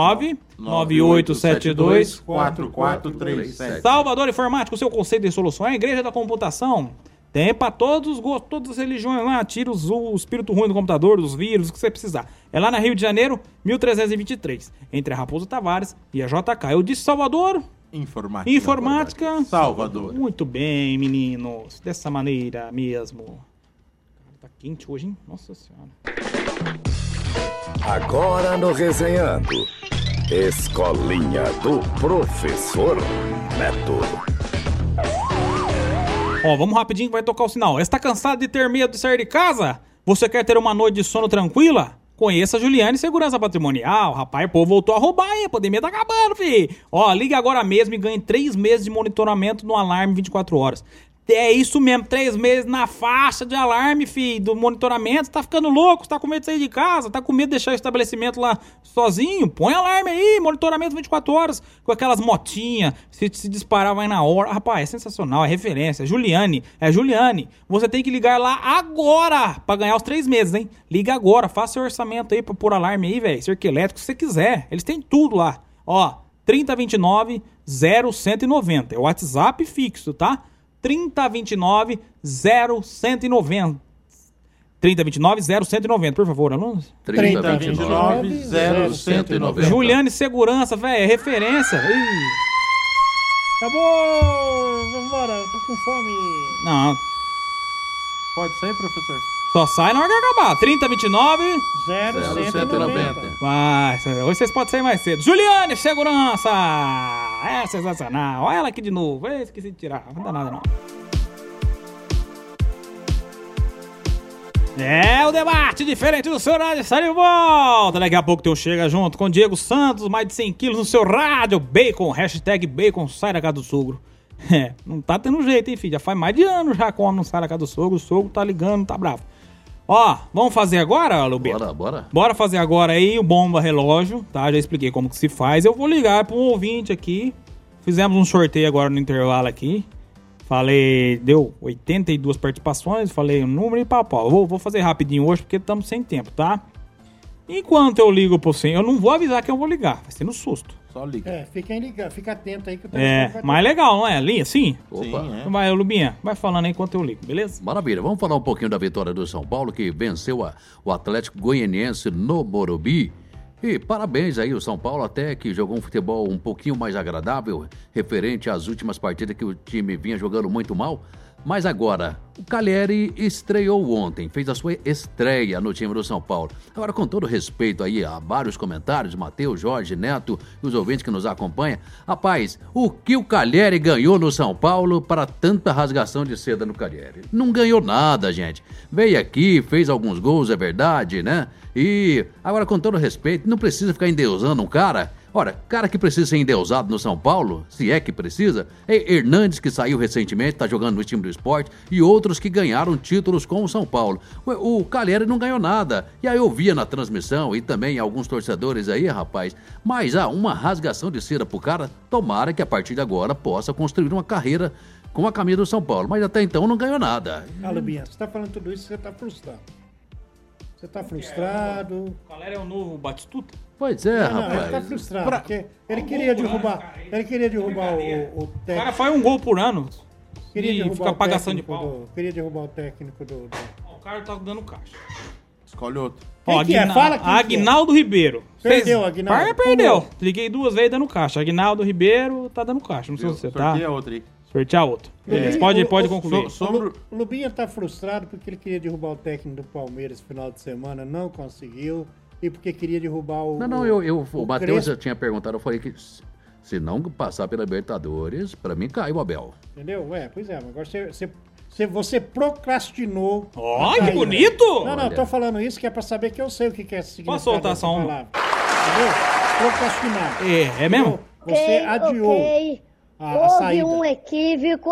99872 4437. Salvador Informática, o seu conceito de solução é a Igreja da Computação. Tem pra todos os gostos, todas as religiões lá, tira o espírito ruim do computador, dos vírus, o que você precisar. É lá na Rio de Janeiro, 1323, entre a Raposo Tavares e a JK. Eu disse Salvador? Informática. Salvador. Muito bem, meninos. Dessa maneira mesmo. Tá quente hoje, hein? Nossa Senhora. Agora no Resenhando, Escolinha do Professor Neto. Vamos rapidinho que vai tocar o sinal. Está cansado de ter medo de sair de casa? Você quer ter uma noite de sono tranquila? Conheça a Juliane Segurança Patrimonial. Rapaz, o povo voltou a roubar aí. A pandemia tá acabando, fi. Ligue agora mesmo e ganhe 3 meses de monitoramento no alarme 24 horas. É isso mesmo, 3 meses na faixa de alarme, filho, do monitoramento. Você tá ficando louco, você tá com medo de sair de casa, tá com medo de deixar o estabelecimento lá sozinho? Põe alarme aí, monitoramento 24 horas, com aquelas motinhas, se disparar vai na hora. Rapaz, é sensacional, é referência. Juliane, você tem que ligar lá agora pra ganhar os 3 meses, hein? Liga agora, faça seu orçamento aí pra pôr alarme aí, velho, cerca elétrico, se você quiser. Eles têm tudo lá. 3029 0190, é o WhatsApp fixo, tá? 3029 0190. 3029 0190, por favor, alunos. 3029 0190. Juliane Segurança, velho, é referência. Acabou! Vambora, tô com fome. Não. Pode sair, professor? Só sai na hora que acabar. 3029 0190. Vai, hoje vocês podem sair mais cedo. Juliane Segurança! É sensacional. Olha ela aqui de novo. Esqueci de tirar. Não dá nada, não. É, o debate diferente do seu rádio está de volta. Daqui a pouco teu chega junto com Diego Santos, mais de 100 quilos no seu rádio. Bacon, hashtag bacon, sai da casa do sogro. É, não tá tendo jeito, hein, filho? Já faz mais de ano já que o homem não sai da casa do sogro. O sogro tá ligando, tá bravo. Ó, vamos fazer agora, Lubeto? Bora. Bora fazer agora aí o bomba relógio, tá? Já expliquei como que se faz. Eu vou ligar para um ouvinte aqui. Fizemos um sorteio agora no intervalo aqui. Falei, deu 82 participações, falei o número e papau. Vou fazer rapidinho hoje porque estamos sem tempo, tá? Enquanto eu ligo pro senhor, eu não vou avisar que eu vou ligar, vai ser no susto. Só liga. É, fica atento aí que o telefone vai mais legal, não é? Linha, sim? Opa. Sim, é. Vai, Lubinha, vai falando aí enquanto eu ligo, beleza? Maravilha, vamos falar um pouquinho da vitória do São Paulo, que venceu o Atlético Goianiense no Morumbi. E parabéns aí o São Paulo, até que jogou um futebol um pouquinho mais agradável, referente às últimas partidas que o time vinha jogando muito mal. Mas agora, o Calheri estreou ontem, fez a sua estreia no time do São Paulo. Agora, com todo respeito aí a vários comentários, Matheus, Jorge, Neto e os ouvintes que nos acompanham, rapaz, o que o Calheri ganhou no São Paulo para tanta rasgação de seda no Calheri? Não ganhou nada, gente. Veio aqui, fez alguns gols, é verdade, né? E agora, com todo respeito, não precisa ficar endeusando um cara. Ora, cara que precisa ser endeusado no São Paulo, se é que precisa, é Hernandes, que saiu recentemente, tá jogando no time do Sport, e outros que ganharam títulos com o São Paulo. O Calheri não ganhou nada. E aí eu via na transmissão, e também alguns torcedores aí, rapaz, mas uma rasgação de cera pro cara, tomara que a partir de agora possa construir uma carreira com a camisa do São Paulo. Mas até então não ganhou nada. Lubinha, você tá falando tudo isso, você tá frustrado. Você tá frustrado. O Calheri é o novo Batistuta? Pois é, rapaz. Ele tá frustrado, porque ele queria derrubar o técnico. O cara faz um gol por ano. Queria fica pagação de pau. Queria derrubar o técnico do... O cara tá dando caixa. Escolhe outro. Quem que é? Fala quem Aguinaldo Ribeiro. Perdeu, Aguinaldo. Perdeu. Liguei 2 vezes dando caixa. Aguinaldo Ribeiro tá dando caixa. Não sei se você tá. Sorteia outro aí. Sortear outro. Pode concluir. O Lubinha tá frustrado porque ele queria derrubar o técnico do Palmeiras no final de semana, não conseguiu. E porque queria derrubar o... O Matheus já tinha perguntado, eu falei que se não passar pela Libertadores, pra mim cai o Abel. Entendeu? Pois é, mas agora você procrastinou. Ó, que bonito! Não, tô falando isso que é pra saber que eu sei o que é significado. Posso soltar só uma? Entendeu? Procrastinar. É mesmo? Você adiou. A saída. Houve um equívoco.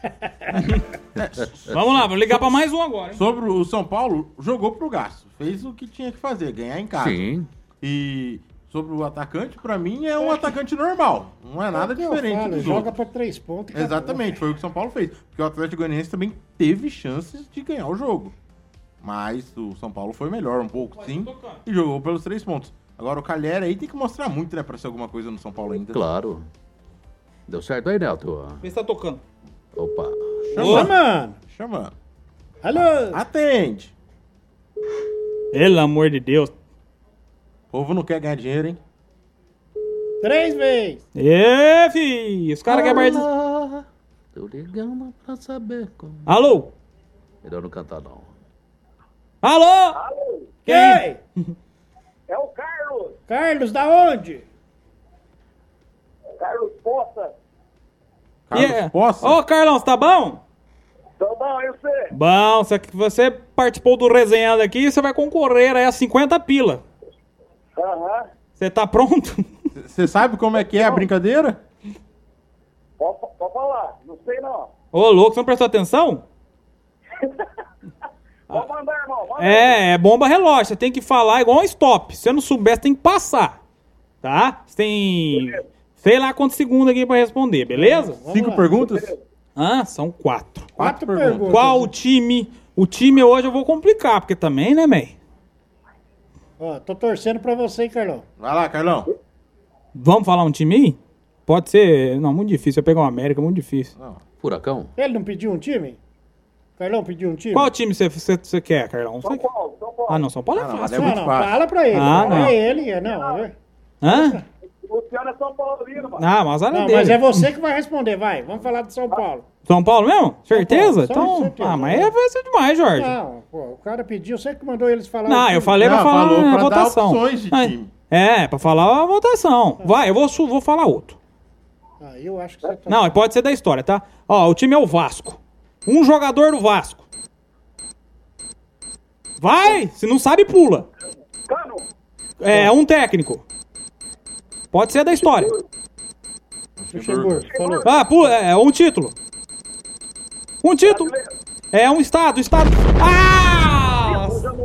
Vamos lá, vou ligar pra mais um agora. Hein? Sobre o São Paulo, jogou pro gasto. Fez o que tinha que fazer, ganhar em casa. Sim. E sobre o atacante, pra mim é um atacante normal. Não é nada diferente do jogo. Joga pra 3 pontos. Exatamente, foi o que o São Paulo fez. Porque o Atlético Goianiense também teve chances de ganhar o jogo. Mas o São Paulo foi melhor um pouco, sim. E jogou pelos 3 pontos. Agora o Calheri aí tem que mostrar muito, né? Pra ser alguma coisa no São Paulo ainda. Claro. Deu certo aí, Neto? Vê se tá tocando. Opa. Chamando. Alô? Atende. Pelo amor de Deus. O povo não quer ganhar dinheiro, hein? 3 vezes. Filho. Os caras querem mais... Tô ligando pra saber como... Alô? Melhor não cantar, não. Alô? Quem? É o Carlos. Carlos, da onde? Carlos Poça. Poça? Ô, Carlão, você tá bom? Tô bom, e você? Bom, você participou do resenhado aqui, você vai concorrer aí a 50 pila. Aham. Você tá pronto? Você sabe como é que é a brincadeira? Pode falar, não sei não. Ô, louco, você não prestou atenção? Pode mandar, irmão. É bomba relógio, você tem que falar igual um stop. Se você não souber, você tem que passar. Tá? Você tem... sei lá quantos segundos aqui pra responder, beleza? 5 perguntas? São 4. 4 perguntas. Qual o time? O time hoje eu vou complicar, porque também, né, man? Ó, tô torcendo pra você, hein, Carlão. Vai lá, Carlão. Vamos falar um time aí? Pode ser... não, muito difícil. Eu pegar o América, muito difícil. Não. Furacão? Ele não pediu um time? Carlão pediu um time? Qual time você quer, Carlão? São Paulo. Ah, não, São Paulo é fácil. É muito fácil. Fala pra ele. Não. É ele, não. Hã? O Luciano é São Paulino, mano. Mas era dele. Mas é você que vai responder, vai. Vamos falar de São Paulo. São Paulo mesmo? Certeza? Paulo, então, certeza. Mas vai ser demais, Jorge. Não, pô, o cara pediu, você que mandou eles falar. Não, eu falei pra falar a votação. Dar opções de time. Pra falar a votação. Vai, eu vou falar outro. Eu acho que você tá... Não, pode ser da história, tá? Ó, o time é o Vasco. Um jogador do Vasco. Vai! Se não sabe, pula. Cano. É um técnico. Pode ser da história. Ah, pula, é um título. Um título. É um estado. Ah!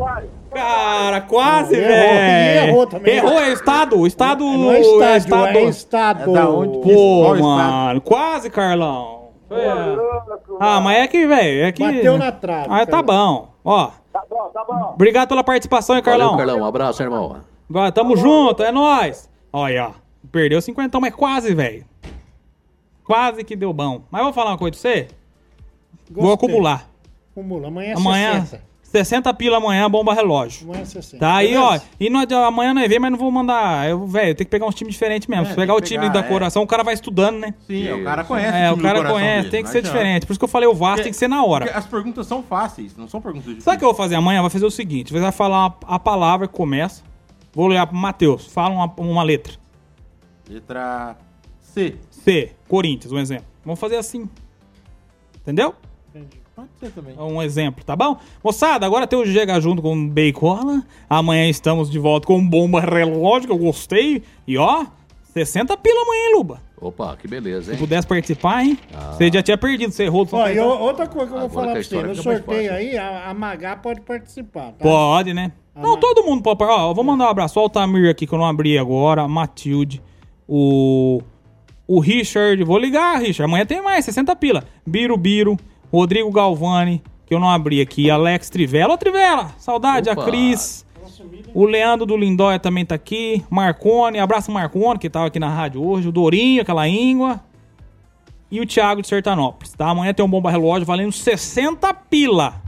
Cara, quase, velho. Errou também. Errou, é estado. O estado. Não é estádio, é estado. É da onde? Pô, mano. Quase, Carlão. Ah, mas é que, velho. É que... Bateu na trave. Ah, tá bom. Ó. Tá bom. Obrigado pela participação, hein, Carlão. Valeu, Carlão. Um abraço, irmão. Agora, tamo junto, é nóis. Olha, ó. Perdeu 50, mas quase, velho. Quase que deu bom. Mas vou falar uma coisa pra você. Vou acumular. Acumula. Amanhã 60 pila amanhã, bomba relógio. Amanhã 60. Tá aí, ó. E amanhã não vem, mas não vou mandar. Velho, tem que pegar uns times diferentes mesmo. Se pegar o time da coração, o cara vai estudando, né? Sim, o cara conhece. O cara conhece, tem que ser diferente. Por isso que eu falei o Vasco tem que ser na hora. As perguntas são fáceis, não são perguntas difíceis. Sabe o que eu vou fazer amanhã? Vai fazer o seguinte: vai falar a palavra que começa. Vou olhar pro Matheus. Fala uma letra. Letra C. C. Corinthians, um exemplo. Vamos fazer assim. Entendeu? Entendi. Pode ser também. Um exemplo, tá bom? Moçada, agora tem o Chega junto com o Beicola. Amanhã estamos de volta com bomba relógio, que eu gostei. E ó, 60 pila amanhã, hein, Luba? Opa, que beleza, hein? Se pudesse participar, hein? Você já tinha perdido, você errou. E outra coisa que eu vou falar pra você. No sorteio aí, a Magá pode participar, tá? Pode, né? Não, todo mundo pode participar. Ó, eu vou mandar um abraço. Ó, o Tamir aqui, que eu não abri agora. A Matilde. O Richard. Vou ligar, Richard. Amanhã tem mais, 60 pila. Birubiru. Rodrigo Galvani, que eu não abri aqui. Alex Trivela. Ô, Trivela, saudade. Opa. A Cris. O Leandro do Lindóia também tá aqui. Marcone, abraço Marcone, que tava aqui na rádio hoje. O Dorinho, aquela íngua. E o Thiago de Sertanópolis, tá? Amanhã tem um bomba relógio valendo 60 pila.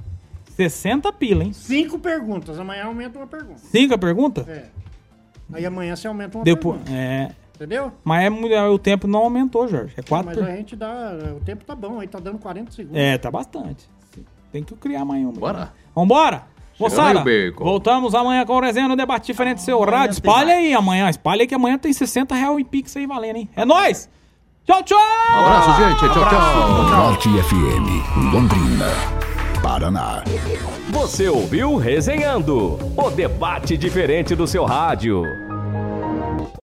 60 pila, hein? 5 perguntas. Amanhã aumenta uma pergunta. 5 perguntas? É. Aí amanhã você aumenta uma pergunta. Entendeu? Mas o tempo não aumentou, Jorge. É 4 Mas a gente dá... O tempo tá bom. Aí tá dando 40 segundos. Tá bastante. Tem que criar amanhã uma. Bora. Vambora? Moçada, voltamos amanhã com o resenha no Debate Diferente do seu rádio. Espalha aí amanhã. Espalha aí que amanhã tem 60 reais em Pix aí valendo, hein? É nóis! Tchau, tchau! Um abraço, gente. Tchau, tchau. Norte FM, Londrina, Paraná. Você ouviu Resenhando, o debate diferente do seu rádio.